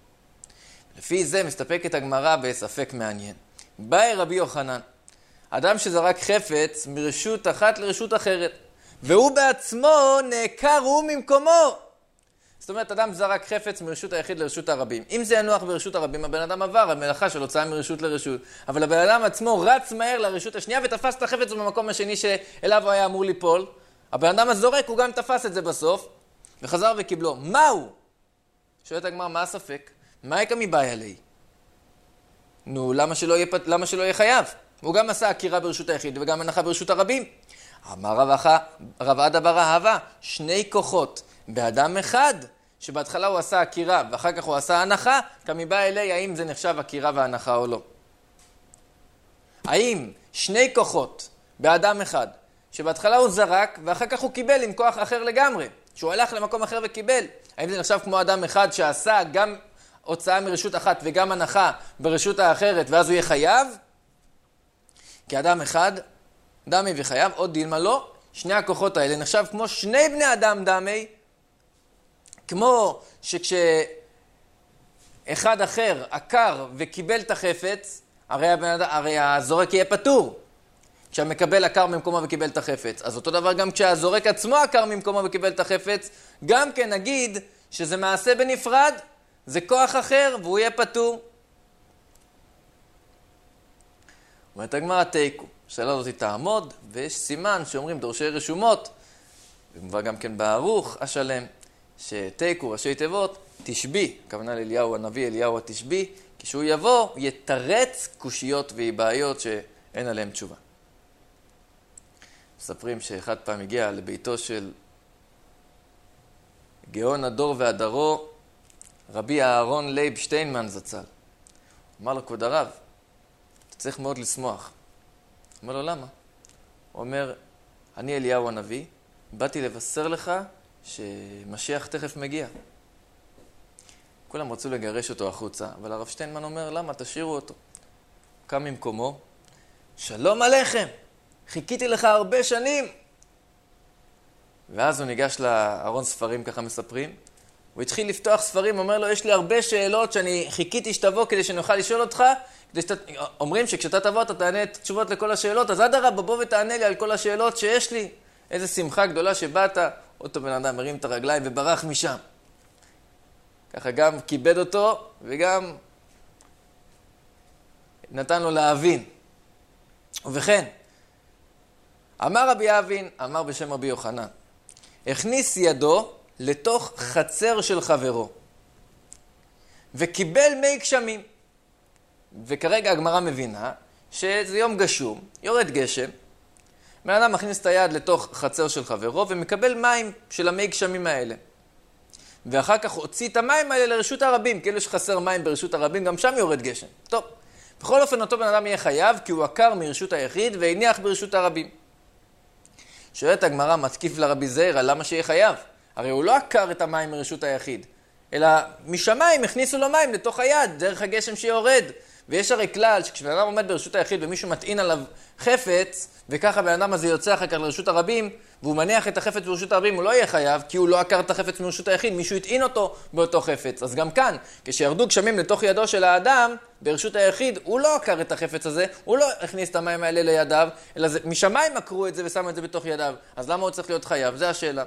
לפי זה מסתפקת הגמרא בספק מעניין. באי רבי יוחנן, אדם שזרק חפץ מרשות אחת לרשות אחרת, והוא בעצמו נעקר הוא ממקומו. זאת אומרת, אדם זרק חפץ מרשות היחיד לרשות הרבים. אם זה ינוח ברשות הרבים, הבן אדם עבר המלאכה של הוצאה מרשות לרשות. אבל הבן אדם עצמו רץ מהר לרשות השנייה ותפס את החפץ במקום השני שאליו הוא היה אמור ליפול. הבן אדם הזורק הוא גם תפס את זה בסוף, וחזר וקיבלו. מהו? שואלת הגמרא, מה הספק? מה יקא מבעיה עלי? נו, למה שלא יהיה, למה שלא יהיה חייב? הוא גם עשה עקירה ברשות היחיד וגם הנחה ברשות הרבים. אמר רב אחא, רב עדה בר אהבה, שני כוחות באדם אחד, שבהתחלה הוא עשה עקירה ואחר כך הוא עשה הנחה, כמבא אלי, האם זה נחשב עקירה והנחה או לא? האם שני כוחות באדם אחד, שבהתחלה הוא זרק ואחר כך הוא קיבל עם כוח אחר לגמרי, שהוא הלך למקום אחר וקיבל, האם זה נחשב כמו אדם אחד שעשה גם הוצאה מרשות אחת וגם הנחה ברשות האחרת, ואז הוא יהיה חייב? כי אדם אחד, דמי וחייב, עוד דילמה לא, שני הכוחות האלה נחשב כמו שני בני אדם דמי, כמו שכשאחד אחר עקר וקיבל את החפץ, הרי, הבן, הרי הזורק יהיה פטור. כשהמקבל עקר ממקומו וקיבל את החפץ. אז אותו דבר גם כשהזורק עצמו עקר ממקומו וקיבל את החפץ, גם כן נגיד שזה מעשה בנפרד, זה כוח אחר והוא יהיה פטור. אומרת הגמרא תיקו, השאלה הזאת תעמוד, ויש סימן שאומרים דורשי רשומות, ומובא גם כן בערוך השלם, שתיקו ראשי תיבות, תשבי, הכוונה לאליהו הנביא, אליהו התשבי, כשהוא יבוא, יתרץ קושיות ובעיות שאין עליהם תשובה. מספרים שאחד פעם הגיע לביתו של גאון הדור והדרו, רבי אהרון לייב שטיינמן זצ"ל. אמר לו, כבוד הרב, אתה צריך מאוד לשמוח. אומר לו, למה? הוא אומר, אני אליהו הנביא, באתי לבשר לך שמשיח תכף מגיע. כולם רצו לגרש אותו החוצה, אבל הרב שטיינמן אומר, למה? תשאירו אותו. קם ממקומו, שלום עליכם, חיכיתי לך הרבה שנים. ואז הוא ניגש לארון ספרים, ככה מספרים, הוא התחיל לפתוח ספרים, אומר לו, יש לי הרבה שאלות שאני חיכיתי שתבוא כדי שנוכל לשאול אותך, כדי שת... אומרים שכשאתה תבוא אתה תענה תשובות לכל השאלות, אז עד הרב בוא ותענה לי על כל השאלות שיש לי. איזה שמחה גדולה שבאת, אותו בן אדם מרים את הרגליים וברח משם. ככה גם כיבד אותו וגם נתן לו להבין. ובכן, אמר רבי אבין, אמר בשם רבי יוחנן, הכניס ידו לתוך חצר של חברו, וקיבל מי גשמים. וכרגע הגמרא מבינה שזה יום גשום, יורד גשם, בן אדם מכניס את היד לתוך חצר של חברו ומקבל מים של המי גשמים האלה. ואחר כך הוציא את המים האלה לרשות הרבים, כאילו שחסר מים ברשות הרבים, גם שם יורד גשם. טוב, בכל אופן אותו בן אדם יהיה חייב, כי הוא עקר מרשות היחיד והניח ברשות הרבים. שואלת הגמרא, מתקיף לרבי זעירא, למה שיהיה חייב? הרי הוא לא עקר את המים מרשות היחיד, אלא משמיים הכניסו לו מים לתוך היד, דרך הגשם שיורד. ויש הרי כלל שכשבן אדם עומד ברשות היחיד ומישהו מטעין עליו חפץ, וככה בן אדם הזה יוצא אחר כך לרשות הרבים, והוא מניח את החפץ ברשות הרבים, הוא לא יהיה חייב, כי הוא לא עקר את החפץ מרשות היחיד, מישהו יטעין אותו באותו חפץ. אז גם כאן, כשירדו גשמים לתוך ידו של האדם, ברשות היחיד, הוא לא עקר את החפץ הזה, הוא לא הכניס את המים האלה לידיו, אלא זה, משמיים עקרו את זה ושמו את זה בתוך ידיו. אז למה הוא צריך להיות חייב? זו השאלה.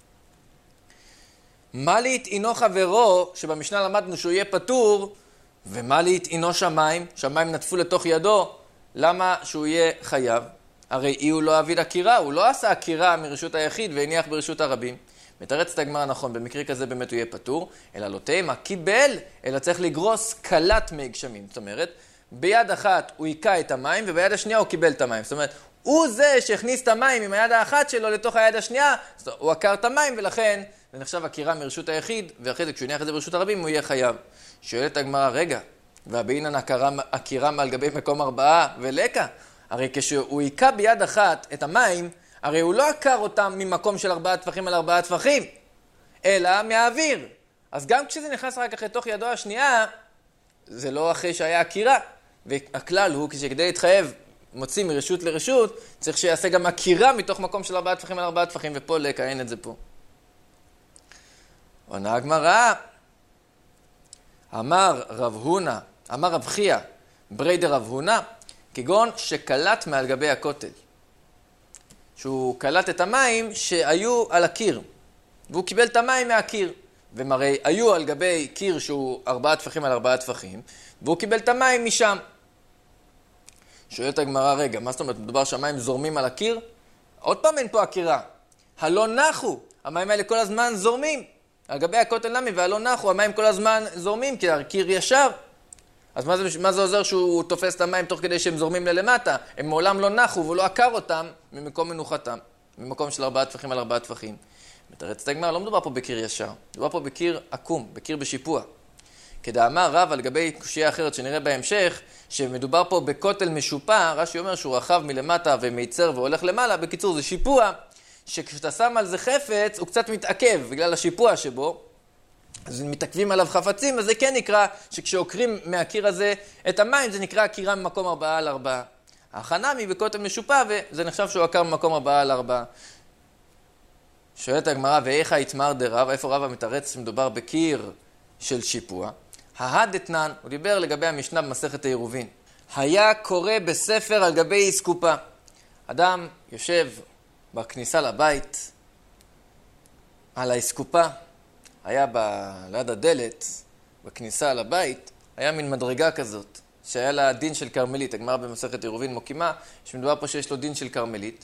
מה להטעינו חברו, שבמשנה למדנו שהוא יהיה פטור, ומה להטעינו שמיים? שמיים נטפו לתוך ידו, למה שהוא יהיה חייב? הרי אי הוא לא אביד עקירה, הוא לא עשה עקירה מרשות היחיד והניח ברשות הרבים. מתרץ את הגמרא נכון, במקרה כזה באמת הוא יהיה פטור, אלא לא תימה, קיבל, אלא צריך לגרוס קלת מי גשמים. זאת אומרת, ביד אחת הוא עיקה את המים, וביד השנייה הוא קיבל את המים. זאת אומרת, הוא זה שהכניס את המים עם היד האחת שלו לתוך היד השנייה, הוא עקר את המים, ולכן זה נחשב עקירה מרשות היחיד, ואחרי זה כשהוא הניח את זה ברשות הרבים הוא יהיה חייב. שואלת הגמרא, רגע, והבאינן עקירה מעל גבי מקום ארבעה ולקה? הרי כשהוא עיקה ביד אחת את המים, הרי הוא לא עקר אותם ממקום של ארבעה טפחים על ארבעה טפחים, אלא מהאוויר. אז גם כשזה נכנס רק אחרי תוך ידו השנייה, זה לא אחרי שהיה עקירה. והכלל הוא, כשכדי להתחייב מוציא מרשות לרשות, צריך שיעשה גם עקירה מתוך מקום של ארבעה טפחים על ארבעה טפחים, ופה לקה, אין את זה פה. עונה הגמרא, אמר רב הונא, אמר רב חייא, ברי דרב הונא, כגון שקלט מעל גבי הכותל. שהוא קלט את המים שהיו על הקיר, והוא קיבל את המים מהקיר. ומראי היו על גבי קיר שהוא ארבעה טפחים על ארבעה טפחים, והוא קיבל את המים משם. שואלת הגמרא, רגע, מה זאת אומרת? מדובר שהמים זורמים על הקיר? עוד פעם אין פה עקירה. הלא נחו, המים האלה כל הזמן זורמים. על גבי הכותל נמי, והלא נחו, המים כל הזמן זורמים, כי הקיר ישר. אז מה זה, מה זה עוזר שהוא תופס את המים תוך כדי שהם זורמים ללמטה? הם מעולם לא נחו והוא לא עקר אותם ממקום מנוחתם, ממקום של ארבעה טפחים על ארבעה טפחים. מתרץ את הגמרא, לא מדובר פה בקיר ישר, מדובר פה בקיר עקום, בקיר בשיפוע. כדאמר רב על גבי קושייה אחרת שנראה בהמשך, שמדובר פה בכותל משופע, רש"י אומר שהוא רחב מלמטה ומיצר והולך למעלה, בקיצור זה שיפוע, שכשאתה שם על זה חפץ הוא קצת מתעכב בגלל השיפוע שבו, אז מתעכבים עליו חפצים, אז זה כן נקרא שכשעוקרים מהקיר הזה את המים, זה נקרא עקירה ממקום ארבעה על ארבעה. החנמי בכותל משופע, וזה נחשב שהוא עקר ממקום ארבעה על ארבעה. שואלת הגמרא, ואיך היתמר דרב? איפה רב המתרץ שמדובר בקיר של שיפוע? ההדתנן, הוא דיבר לגבי המשנה במסכת העירובין. היה קורא בספר על גבי אסקופה. אדם יושב בכניסה לבית, על האסקופה, היה ב... ליד הדלת, בכניסה לבית, היה מין מדרגה כזאת, שהיה לה דין של קרמלית. הגמרא במסכת עירובין מוקימה, שמדובר פה שיש לו דין של קרמלית.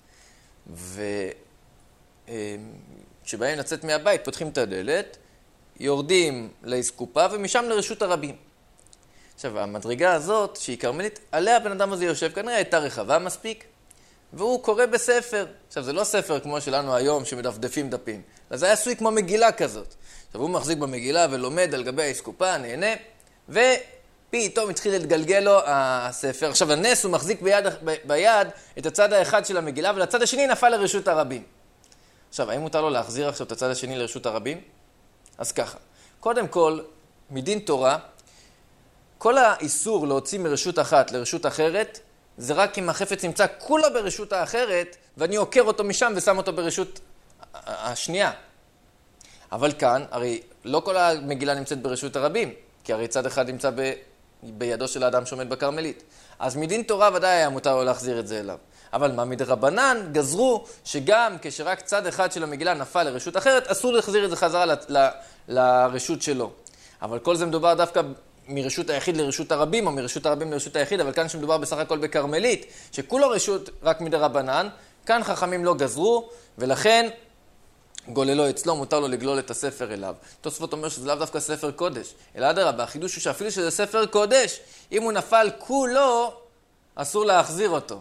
וכשבאים לצאת מהבית, פותחים את הדלת, יורדים לאסקופה ומשם לרשות הרבים. עכשיו, המדרגה הזאת, שהיא קרמלית, עליה הבן אדם הזה יושב, כנראה הייתה רחבה מספיק, והוא קורא בספר. עכשיו, זה לא ספר כמו שלנו היום, שמדפדפים דפים. אז זה היה עשוי כמו מגילה כזאת. עכשיו, הוא מחזיק במגילה ולומד על גבי האסקופה, נהנה, ופתאום התחיל להתגלגל לו הספר. עכשיו, הנס הוא מחזיק ביד, ב, ביד את הצד האחד של המגילה, ולצד השני נפל לרשות הרבים. עכשיו, האם מותר לו להחזיר עכשיו את הצד השני לרשות הרבים? אז ככה. קודם כל, מדין תורה, כל האיסור להוציא מרשות אחת לרשות אחרת, זה רק אם החפץ נמצא כולה ברשות האחרת, ואני עוקר אותו משם ושם אותו ברשות השנייה. אבל כאן, הרי לא כל המגילה נמצאת ברשות הרבים, כי הרי צד אחד נמצא ב... בידו של האדם שעומד בקרמלית. אז מדין תורה ודאי היה מותר לו להחזיר את זה אליו. אבל מה מדרבנן גזרו שגם כשרק צד אחד של המגילה נפל לרשות אחרת, אסור להחזיר את זה חזרה ל... ל... לרשות שלו. אבל כל זה מדובר דווקא מרשות היחיד לרשות הרבים, או מרשות הרבים לרשות היחיד, אבל כאן שמדובר בסך הכל בקרמלית, שכולו רשות רק מדרבנן, כאן חכמים לא גזרו, ולכן גוללו אצלו, מותר לו לגלול את הספר אליו. תוספות אומר שזה לאו דווקא ספר קודש, אלא אדרבה, החידוש הוא שאפילו שזה ספר קודש, אם הוא נפל כולו, אסור להחזיר אותו.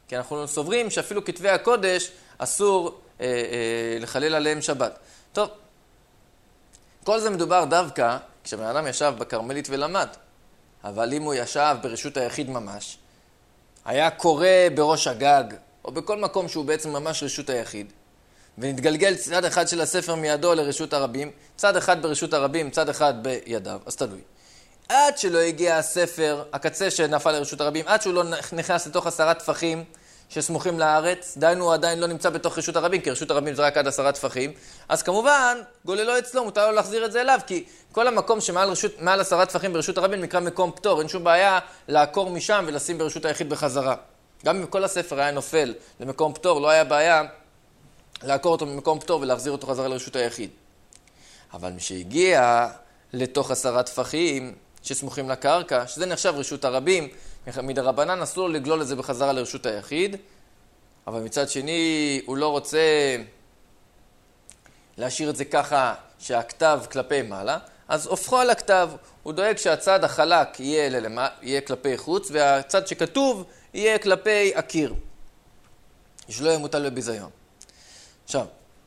כי אנחנו סוברים שאפילו כתבי הקודש אסור אה, אה, לחלל עליהם שבת. טוב, כל זה מדובר דווקא כשבן אדם ישב בכרמלית ולמד. אבל אם הוא ישב ברשות היחיד ממש, היה קורא בראש הגג, או בכל מקום שהוא בעצם ממש רשות היחיד, ונתגלגל צד אחד של הספר מידו לרשות הרבים, צד אחד ברשות הרבים, צד אחד בידיו, אז תלוי. עד שלא הגיע הספר, הקצה שנפל לרשות הרבים, עד שהוא לא נכנס לתוך עשרה טפחים שסמוכים לארץ, דיינו הוא עדיין לא נמצא בתוך רשות הרבים, כי רשות הרבים זה רק עד עשרה טפחים, אז כמובן, גוללו אצלו, מותר לו להחזיר את זה אליו, כי כל המקום שמעל רשות, מעל עשרה טפחים ברשות הרבים נקרא מקום פטור, אין שום בעיה לעקור משם ולשים ברשות היחיד בחזרה. גם אם כל הספר היה נופל למקום פטור, לא היה בעיה לעקור אותו ממקום פטור ולהחזיר אותו חזרה לרשות היחיד. אבל משהגיע לתוך עשרה טפחים שסמוכים לקרקע, שזה נחשב רשות הרבים, מדרבנן אסור לו לגלול את זה בחזרה לרשות היחיד, אבל מצד שני הוא לא רוצה להשאיר את זה ככה שהכתב כלפי מעלה, אז הופכו על הכתב, הוא דואג שהצד החלק יהיה, ללמה, יהיה כלפי חוץ, והצד שכתוב יהיה כלפי הקיר, שלא יהיה מוטל בביזיון. עכשיו,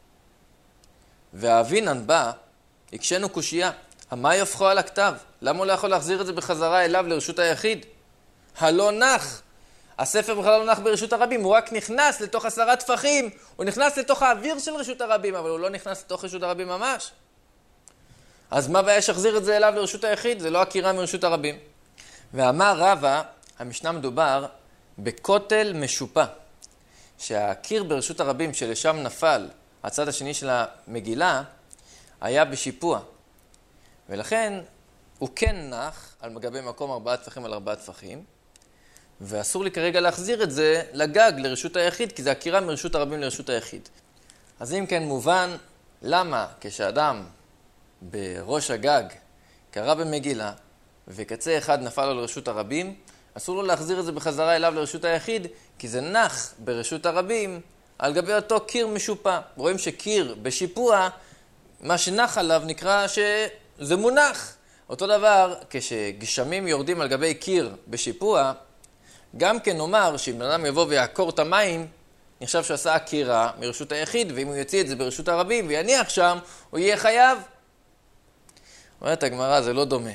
והאבינן בא, הקשנו קושייה, מה יופכו על הכתב? למה הוא לא יכול להחזיר את זה בחזרה אליו לרשות היחיד? הלא נח. הספר בכלל לא נח ברשות הרבים, הוא רק נכנס לתוך עשרה טפחים, הוא נכנס לתוך האוויר של רשות הרבים, אבל הוא לא נכנס לתוך רשות הרבים ממש. אז מה בעיה שחזיר את זה אליו לרשות היחיד? זה לא עקירה מרשות הרבים. ואמר רבא, המשנה מדובר בכותל משופע, שהקיר ברשות הרבים שלשם נפל, הצד השני של המגילה, היה בשיפוע. ולכן הוא כן נח על מגבי מקום ארבעה טפחים על ארבעה טפחים, ואסור לי כרגע להחזיר את זה לגג לרשות היחיד, כי זה עקירה מרשות הרבים לרשות היחיד. אז אם כן מובן, למה כשאדם בראש הגג קרא במגילה, וקצה אחד נפל לו לרשות הרבים, אסור לו להחזיר את זה בחזרה אליו לרשות היחיד, כי זה נח ברשות הרבים על גבי אותו קיר משופע. רואים שקיר בשיפוע, מה שנח עליו נקרא שזה מונח. אותו דבר, כשגשמים יורדים על גבי קיר בשיפוע, גם כן נאמר שאם בן אדם יבוא ויעקור את המים, נחשב שעשה עקירה מרשות היחיד, ואם הוא יוציא את זה ברשות הרבים ויניח שם, הוא יהיה חייב. אומרת הגמרא, זה לא דומה.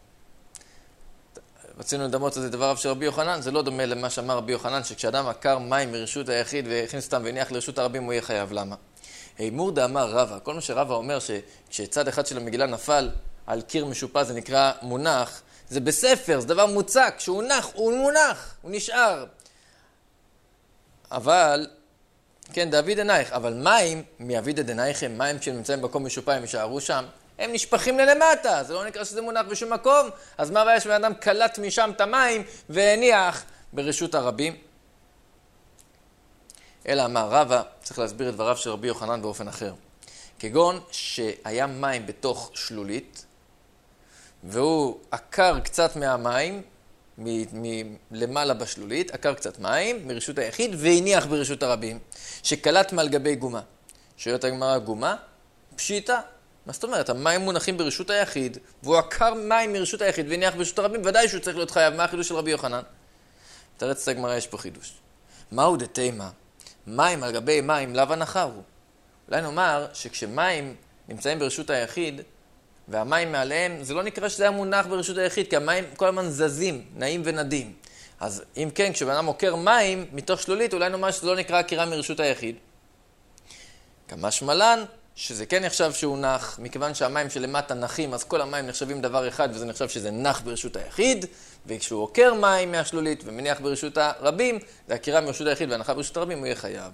רצינו לדמות את זה דבריו של רבי יוחנן, זה לא דומה למה שאמר רבי יוחנן, שכשאדם עקר מים מרשות היחיד והכניס אותם והניח לרשות הרבים, הוא יהיה חייב. למה? הימור דאמר רבא, כל מה שרבא אומר שכשצד אחד של המגילה נפל על קיר משופע זה נקרא מונח, זה בספר, זה דבר מוצק, שהוא נח, הוא מונח, הוא נשאר. אבל, כן, דוד עינייך, אבל מים, מעביד עינייכם, מים שנמצאים במקום משופע, הם יישארו שם, הם נשפכים ללמטה, זה לא נקרא שזה מונח בשום מקום, אז מה הבעיה שבן אדם קלט משם את המים והניח ברשות הרבים? אלא אמר רבא, צריך להסביר את דבריו של רבי יוחנן באופן אחר. כגון שהיה מים בתוך שלולית, והוא עקר קצת מהמים, מלמעלה בשלולית, עקר קצת מים מרשות היחיד, והניח ברשות הרבים, שקלט מעל גבי גומה. שואלת הגמרא, גומה? פשיטה. מה זאת אומרת? המים מונחים ברשות היחיד, והוא עקר מים מרשות היחיד והניח ברשות הרבים, ודאי שהוא צריך להיות חייב. מה החידוש של רבי יוחנן? תרץ את הגמרא, יש פה חידוש. מהו דתימה? מים על גבי מים, לאו הנחה הוא. אולי נאמר שכשמים נמצאים ברשות היחיד, והמים מעליהם, זה לא נקרא שזה היה מונח ברשות היחיד, כי המים כל הזמן זזים, נעים ונדים. אז אם כן, כשבן אדם עוקר מים מתוך שלולית, אולי נאמר שזה לא נקרא עקירה מרשות היחיד. כמה שמלן, שזה כן נחשב שהוא נח, מכיוון שהמים שלמטה נחים, אז כל המים נחשבים דבר אחד, וזה נחשב שזה נח ברשות היחיד, וכשהוא עוקר מים מהשלולית ומניח ברשות הרבים, זה עקירה מרשות היחיד והנחה ברשות הרבים, הוא יהיה חייב.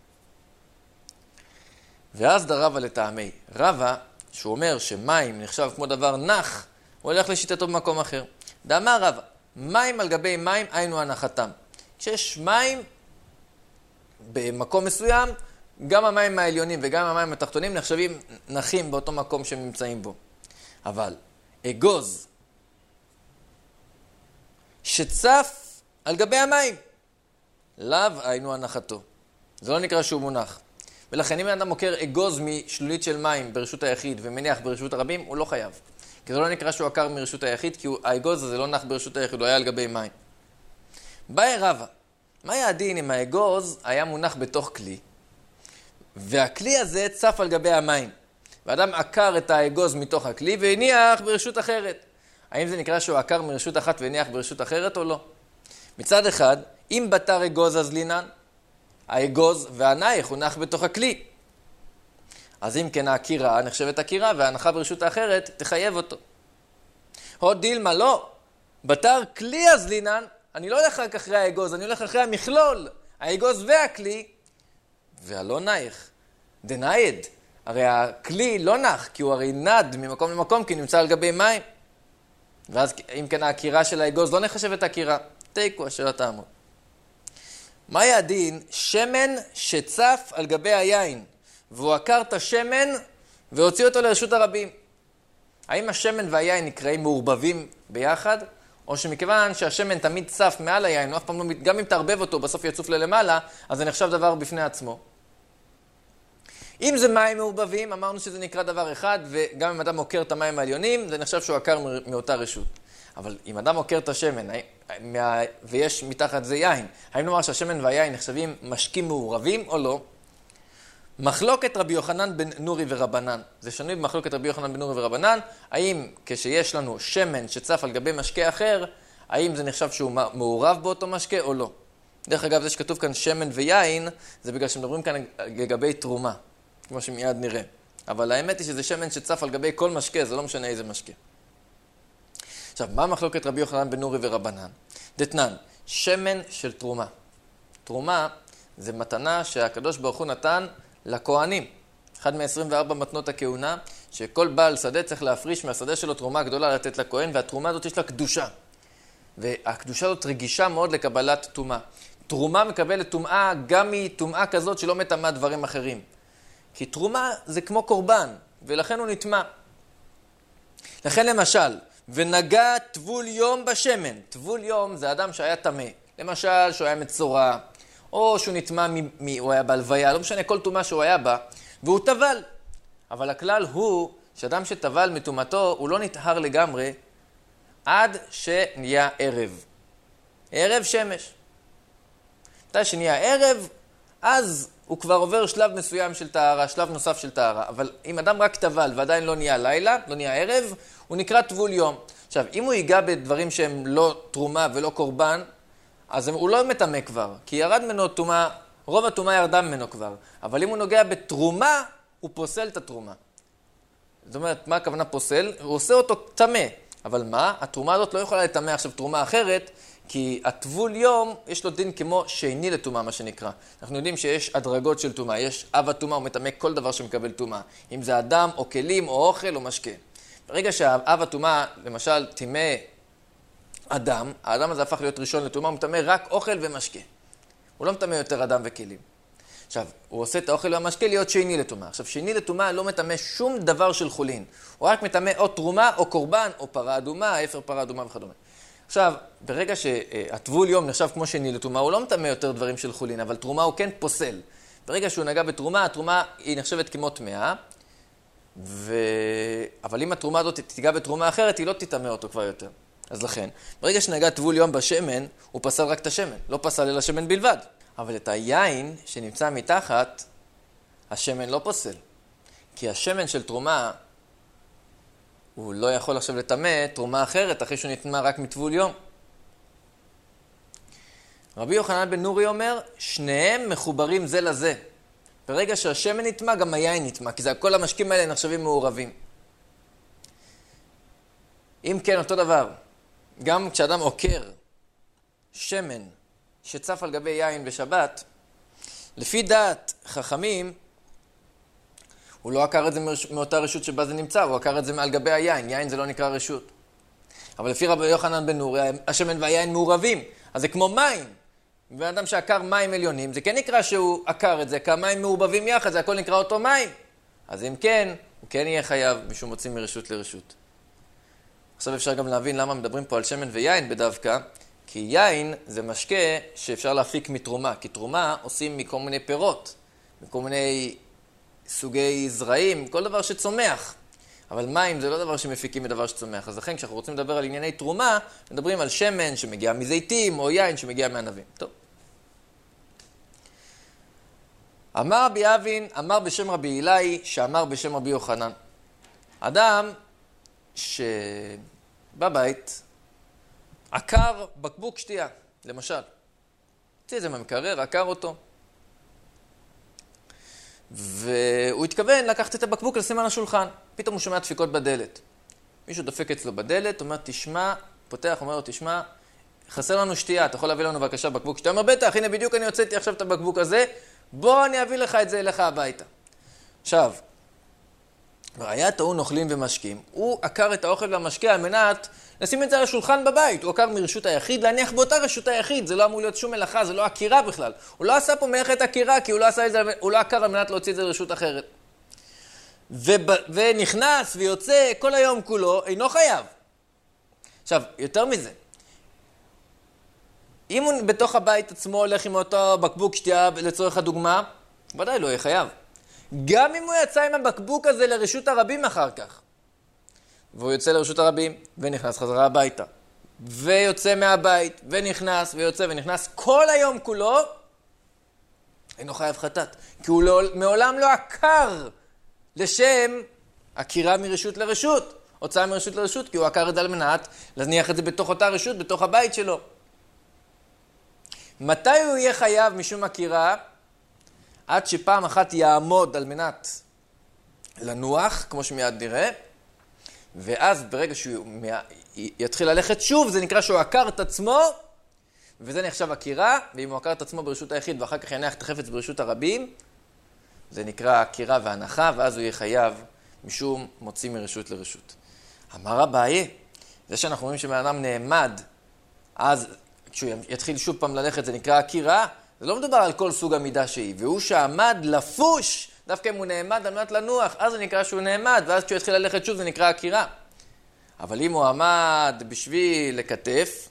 ואז דרבה לטעמי. רבא, שהוא אומר שמים נחשב כמו דבר נח, הוא הולך לשיטתו במקום אחר. דאמר רבא, מים על גבי מים היינו הנחתם. כשיש מים במקום מסוים, גם המים העליונים וגם המים התחתונים נחשבים נחים באותו מקום שהם נמצאים בו. אבל אגוז שצף על גבי המים, לאו היינו הנחתו. זה לא נקרא שהוא מונח. ולכן אם אדם עוקר אגוז משלולית של מים ברשות היחיד ומניח ברשות הרבים, הוא לא חייב. כי זה לא נקרא שהוא עקר מרשות היחיד, כי האגוז הזה לא נח ברשות היחיד, הוא היה על גבי מים. באי רבא, מה היה הדין אם האגוז היה מונח בתוך כלי, והכלי הזה צף על גבי המים, ואדם עקר את האגוז מתוך הכלי והניח ברשות אחרת? האם זה נקרא שהוא עקר מרשות אחת והניח ברשות אחרת או לא? מצד אחד, אם בתר אגוז אז לינן, האגוז והנייך הונח בתוך הכלי. אז אם כן העקירה נחשבת עקירה, וההנחה ברשות האחרת תחייב אותו. עוד דילמה לא, בתר כלי אז לינן, אני לא הולך רק אחרי האגוז, אני הולך אחרי המכלול, האגוז והכלי, והלא נייך. דנייד, הרי הכלי לא נח, כי הוא הרי נד ממקום למקום, כי נמצא על גבי מים. ואז אם כן העקירה של האגוז לא נחשבת עקירה. תיקו, אשר תעמוד. מה הדין? שמן שצף על גבי היין, והוא עקר את השמן והוציא אותו לרשות הרבים. האם השמן והיין נקראים מעורבבים ביחד? או שמכיוון שהשמן תמיד צף מעל היין, הוא אף פעם לא, גם אם תערבב אותו בסוף יצוף ללמעלה, אז זה נחשב דבר בפני עצמו. אם זה מים מעורבבים, אמרנו שזה נקרא דבר אחד, וגם אם אדם עוקר את המים העליונים, זה נחשב שהוא עקר מאותה רשות. אבל אם אדם עוקר את השמן, ויש מתחת זה יין, האם נאמר שהשמן והיין נחשבים משקים מעורבים או לא? מחלוקת רבי יוחנן בן נורי ורבנן. זה שנוי במחלוקת רבי יוחנן בן נורי ורבנן, האם כשיש לנו שמן שצף על גבי משקה אחר, האם זה נחשב שהוא מעורב באותו משקה או לא? דרך אגב, זה שכתוב כאן שמן ויין, זה בגלל שמדברים כאן לגבי תרומה, כמו שמיד נראה. אבל האמת היא שזה שמן שצף על גבי כל משקה, זה לא משנה איזה משקה. עכשיו, מה מחלוקת רבי יוחנן בן נורי ורבנן? דתנן, שמן של תרומה. תרומה זה מתנה שהקדוש ברוך הוא נתן לכהנים. אחד מ-עשרים וארבע מתנות הכהונה, שכל בעל שדה צריך להפריש מהשדה שלו תרומה גדולה לתת לכהן, והתרומה הזאת יש לה קדושה. והקדושה הזאת רגישה מאוד לקבלת תרומה. תרומה מקבלת תרומה גם מתרומה כזאת שלא מטמאה דברים אחרים. כי תרומה זה כמו קורבן, ולכן הוא נטמא. לכן למשל, ונגע טבול יום בשמן. טבול יום זה אדם שהיה טמא. למשל, שהוא היה מצורע, או שהוא נטמא, מ- מ- הוא היה בהלוויה, לא משנה כל טומאה שהוא היה בה, והוא טבל. אבל הכלל הוא שאדם שטבל מטומאתו, הוא לא נטהר לגמרי, עד שנהיה ערב. ערב שמש. מתי שנהיה ערב, אז הוא כבר עובר שלב מסוים של טהרה, שלב נוסף של טהרה. אבל אם אדם רק טבל ועדיין לא נהיה לילה, לא נהיה ערב, הוא נקרא טבול יום. עכשיו, אם הוא ייגע בדברים שהם לא תרומה ולא קורבן, אז הוא לא מטמא כבר, כי ירד ממנו תרומה, רוב התרומה ירדה ממנו כבר. אבל אם הוא נוגע בתרומה, הוא פוסל את התרומה. זאת אומרת, מה הכוונה פוסל? הוא עושה אותו טמא. אבל מה? התרומה הזאת לא יכולה לטמא עכשיו תרומה אחרת, כי הטבול יום יש לו דין כמו שני לטומאה, מה שנקרא. אנחנו יודעים שיש הדרגות של טומאה. יש אב הטומאה, הוא מטמא כל דבר שמקבל טומאה. אם זה אדם או כלים או אוכל או משקה. ברגע שהאב הטומאה, למשל, טימא אדם, האדם הזה הפך להיות ראשון לטומאה, הוא מטמא רק אוכל ומשקה. הוא לא מטמא יותר אדם וכלים. עכשיו, הוא עושה את האוכל והמשקה להיות שני לטומאה. עכשיו, שני לטומאה לא מטמא שום דבר של חולין. הוא רק מטמא או תרומה או קורבן או פרה אדומה, אפר פרה אדומה וכדומה. עכשיו, ברגע שהטבול יום נחשב כמו שני לטומאה, הוא לא מטמא יותר דברים של חולין, אבל תרומה הוא כן פוסל. ברגע שהוא נגע בתרומה, התרומה היא נחשבת כמו טמאה, ו... אבל אם התרומה הזאת תיגע בתרומה אחרת, היא לא תטמא אותו כבר יותר. אז לכן, ברגע שנגע טבול יום בשמן, הוא פסל רק את השמן, לא פסל אלא שמן בלבד. אבל את היין שנמצא מתחת, השמן לא פוסל. כי השמן של תרומה, הוא לא יכול עכשיו לטמא תרומה אחרת, אחרי שהוא נטמא רק מטבול יום. רבי יוחנן בן נורי אומר, שניהם מחוברים זה לזה. ברגע שהשמן נטמא, גם היין נטמא, כי זה כל המשקים האלה נחשבים מעורבים. אם כן, אותו דבר, גם כשאדם עוקר שמן שצף על גבי יין בשבת, לפי דעת חכמים, הוא לא עקר את זה מאותה רשות שבה זה נמצא, הוא עקר את זה מעל גבי היין, יין זה לא נקרא רשות. אבל לפי רבי יוחנן בן נורי, השמן והיין מעורבים, אז זה כמו מים. ואדם שעקר מים עליונים, זה כן נקרא שהוא עקר את זה, כי המים מעורבבים יחד, זה הכל נקרא אותו מים. אז אם כן, הוא כן יהיה חייב משום מוציא מרשות לרשות. עכשיו אפשר גם להבין למה מדברים פה על שמן ויין בדווקא, כי יין זה משקה שאפשר להפיק מתרומה, כי תרומה עושים מכל מיני פירות, מכל מיני סוגי זרעים, כל דבר שצומח. אבל מים זה לא דבר שמפיקים מדבר שצומח. אז לכן כשאנחנו רוצים לדבר על ענייני תרומה, מדברים על שמן שמגיע מזיתים או יין שמגיע מענבים. טוב. אמר רבי אבין, אמר בשם רבי אילאי, שאמר בשם רבי יוחנן. אדם שבבית עקר בקבוק שתייה, למשל. הוציא את זה מהמקרר, עקר אותו. והוא התכוון לקחת את הבקבוק לשים על השולחן. פתאום הוא שומע דפיקות בדלת. מישהו דופק אצלו בדלת, אומר, תשמע, פותח, אומר לו, תשמע, חסר לנו שתייה, אתה יכול להביא לנו בבקשה בקבוק שתייה? אומר, בטח, הנה בדיוק אני הוצאתי עכשיו את הבקבוק הזה, בוא אני אביא לך את זה אליך הביתה. עכשיו, היה טעון אוכלים ומשקים, הוא עקר את האוכל והמשקה על מנת לשים את זה על השולחן בבית. הוא עקר מרשות היחיד, להניח באותה רשות היחיד, זה לא אמור להיות שום מלאכה, זה לא עקירה בכלל. הוא לא עשה פה מלאכת עקירה, כי הוא לא, עשה את זה, הוא לא עקר על מנת להוציא את זה לרשות אחרת. וב, ונכנס ויוצא כל היום כולו, אינו חייב. עכשיו, יותר מזה, אם הוא בתוך הבית עצמו הולך עם אותו בקבוק שתייה לצורך הדוגמה, ודאי לא יהיה חייב. גם אם הוא יצא עם הבקבוק הזה לרשות הרבים אחר כך, והוא יוצא לרשות הרבים ונכנס חזרה הביתה, ויוצא מהבית ונכנס ויוצא ונכנס כל היום כולו, אינו חייב חטאת. כי הוא לא, מעולם לא עקר לשם עקירה מרשות לרשות, הוצאה מרשות לרשות, כי הוא עקר את זה על מנת להניח את זה בתוך אותה רשות, בתוך הבית שלו. מתי הוא יהיה חייב משום עקירה? עד שפעם אחת יעמוד על מנת לנוח, כמו שמיד נראה, ואז ברגע שהוא יתחיל ללכת שוב, זה נקרא שהוא עקר את עצמו, וזה נחשב עקירה, ואם הוא עקר את עצמו ברשות היחיד, ואחר כך יניח את החפץ ברשות הרבים, זה נקרא עקירה והנחה, ואז הוא יהיה חייב משום מוציא מרשות לרשות. אמר אביי, זה שאנחנו רואים שבן אדם נעמד, אז כשהוא יתחיל שוב פעם ללכת, זה נקרא עקירה, זה לא מדובר על כל סוג המידה שהיא, והוא שעמד לפוש, דווקא אם הוא נעמד על מנת לנוח, אז זה נקרא שהוא נעמד, ואז כשהוא יתחיל ללכת שוב זה נקרא עקירה. אבל אם הוא עמד בשביל לקטף,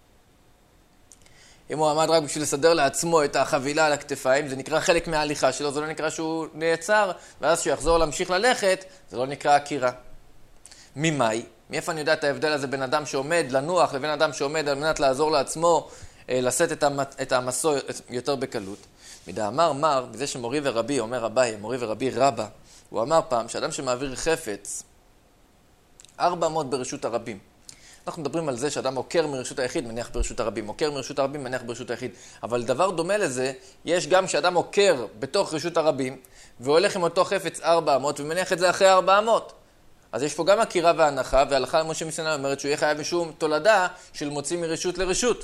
אם הוא עמד רק בשביל לסדר לעצמו את החבילה על הכתפיים, זה נקרא חלק מההליכה שלו, זה לא נקרא שהוא נעצר, ואז שהוא יחזור להמשיך ללכת, זה לא נקרא עקירה. ממאי? מאיפה אני יודע את ההבדל הזה בין אדם שעומד לנוח לבין אדם שעומד על מנת לעזור לעצמו, לשאת את המסו יותר בקלות? מדאמר מר, בזה שמורי ורבי, אומר אביי, מורי ורבי רבא, הוא אמר פעם שאדם שמעביר חפץ, ארבע מאות ברשות הרבים. אנחנו מדברים על זה שאדם עוקר מרשות היחיד, מניח ברשות הרבים, עוקר מרשות הרבים, מניח ברשות היחיד. אבל דבר דומה לזה, יש גם שאדם עוקר בתוך רשות הרבים, והולך עם אותו חפץ ארבע מאות, ומניח את זה אחרי ארבע מאות. אז יש פה גם עקירה והנחה, וההלכה למשה מסיני אומרת שהוא יהיה חייב משום תולדה של מוציא מרשות לרשות.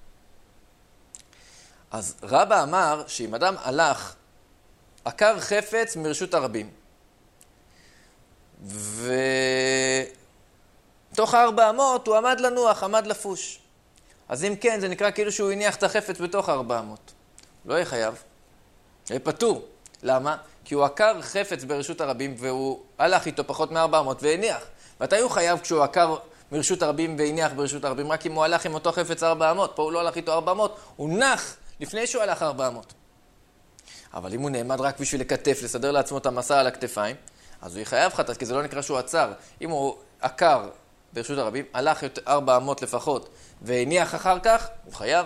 אז רבא אמר שאם אדם הלך, עקר חפץ מרשות הרבים, ותוך ארבע מאות הוא עמד לנוח, עמד לפוש. אז אם כן, זה נקרא כאילו שהוא הניח את החפץ בתוך ארבע מאות. לא יהיה חייב. יהיה פטור. למה? כי הוא עקר חפץ ברשות הרבים, והוא הלך איתו פחות מ-ארבע מאות והניח. מתי הוא חייב כשהוא עקר מרשות הרבים והניח ברשות הרבים? רק אם הוא הלך עם אותו חפץ ארבע מאות. פה הוא לא הלך איתו ארבע מאות, הוא נח לפני שהוא הלך ארבע מאות. אבל אם הוא נעמד רק בשביל לקטף, לסדר לעצמו את המסע על הכתפיים, אז הוא יחייב חטאת, כי זה לא נקרא שהוא עצר. אם הוא עקר ברשות הרבים, הלך ארבע מאות לפחות, והניח אחר כך, הוא חייב.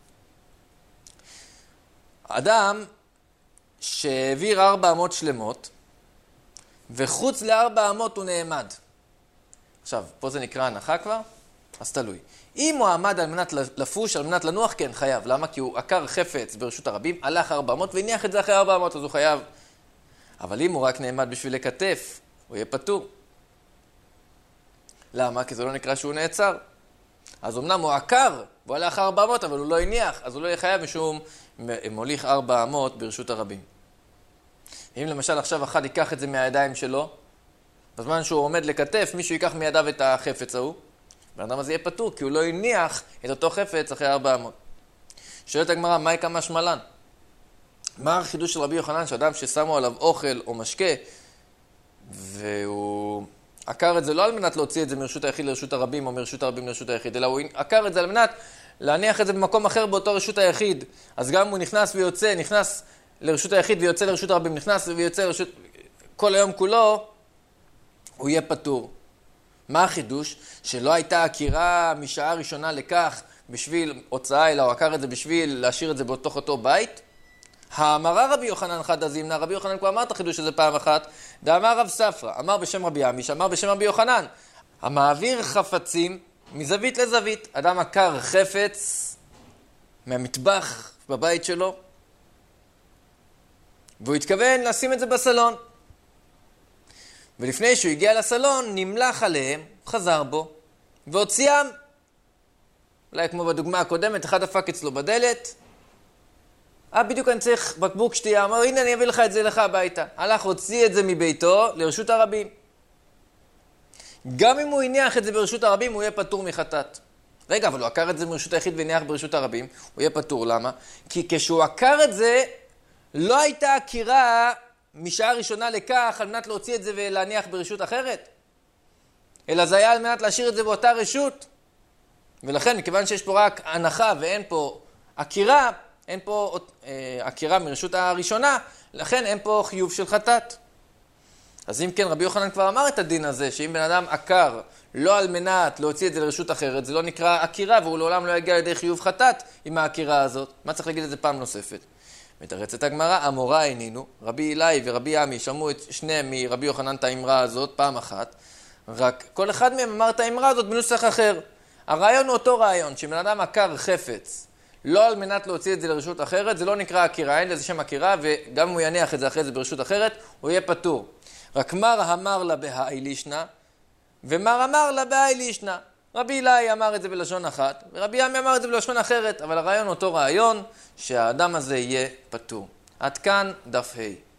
אדם שהעביר ארבע מאות שלמות, וחוץ לארבע מאות הוא נעמד. עכשיו, פה זה נקרא הנחה כבר? אז תלוי. אם הוא עמד על מנת לפוש, על מנת לנוח, כן, חייב. למה? כי הוא עקר חפץ ברשות הרבים, הלך ארבע מאות והניח את זה אחרי ארבע מאות, אז הוא חייב. אבל אם הוא רק נעמד בשביל לקטף, הוא יהיה פטור. למה? כי זה לא נקרא שהוא נעצר. אז אמנם הוא עקר, והוא הלך ארבע מאות, אבל הוא לא הניח, אז הוא לא יהיה חייב משום מוליך ארבע מאות ברשות הרבים. אם למשל עכשיו אחד ייקח את זה מהידיים שלו, בזמן שהוא עומד לקטף, מישהו ייקח מידיו את החפץ ההוא, והאדם הזה יהיה פטור, כי הוא לא הניח את אותו חפץ אחרי ארבע מאות. שואלת הגמרא, מהי כמה שמלן? מה החידוש של רבי יוחנן, שאדם ששמו עליו אוכל או משקה, והוא עקר את זה לא על מנת להוציא את זה מרשות היחיד לרשות הרבים, או מרשות הרבים לרשות היחיד, אלא הוא עקר את זה על מנת להניח את זה במקום אחר באותו רשות היחיד. אז גם הוא נכנס ויוצא, נכנס לרשות היחיד ויוצא לרשות הרבים, נכנס ויוצא לרשות... כל היום כולו, הוא יהיה פטור. מה החידוש? שלא הייתה עקירה משעה ראשונה לכך בשביל הוצאה, אלא הוא עקר את זה בשביל להשאיר את זה בתוך אותו בית? האמרה רבי יוחנן חדא זימנא, רבי יוחנן כבר אמר את החידוש הזה פעם אחת, דאמר רב ספרא, אמר בשם רבי עמיש, אמר בשם רבי יוחנן, המעביר חפצים מזווית לזווית, אדם עקר חפץ מהמטבח בבית שלו, והוא התכוון לשים את זה בסלון. ולפני שהוא הגיע לסלון, נמלח עליהם, חזר בו, והוציאם. אולי כמו בדוגמה הקודמת, אחד דפק אצלו בדלת, אה, בדיוק אני צריך בקבוק שתייה, אמר, הנה אני אביא לך את זה לך הביתה. הלך, הוציא את זה מביתו לרשות הרבים. גם אם הוא הניח את זה ברשות הרבים, הוא יהיה פטור מחטאת. רגע, אבל הוא עקר את זה ברשות היחיד והניח ברשות הרבים, הוא יהיה פטור. למה? כי כשהוא עקר את זה, לא הייתה עקירה משעה ראשונה לכך על מנת להוציא את זה ולהניח ברשות אחרת, אלא זה היה על מנת להשאיר את זה באותה רשות. ולכן, מכיוון שיש פה רק הנחה ואין פה עקירה, אין פה אה, עקירה מרשות הראשונה, לכן אין פה חיוב של חטאת. אז אם כן, רבי יוחנן כבר אמר את הדין הזה, שאם בן אדם עקר לא על מנת להוציא את זה לרשות אחרת, זה לא נקרא עקירה, והוא לעולם לא יגיע לידי חיוב חטאת עם העקירה הזאת. מה צריך להגיד את זה פעם נוספת? מתרצת הגמרא, אמורה עינינו, רבי אלי ורבי עמי שמעו את שניהם מרבי יוחנן את האמרה הזאת פעם אחת, רק כל אחד מהם אמר את האמרה הזאת בנוסח אחר. הרעיון הוא אותו רעיון, שבן אדם עקר חפץ לא על מנת להוציא את זה לרשות אחרת, זה לא נקרא עקירה, אין לזה שם עקירה, וגם אם הוא יניח את זה אחרי זה ברשות אחרת, הוא יהיה פטור. רק מר אמר לה בהאי לישנא, ומר אמר לה בהאי לישנא. רבי אלי אמר את זה בלשון אחת, ורבי עמי אמר את זה בלשון אחרת, אבל הרעיון אותו רעיון, שהאדם הזה יהיה פטור. עד כאן דף ה'.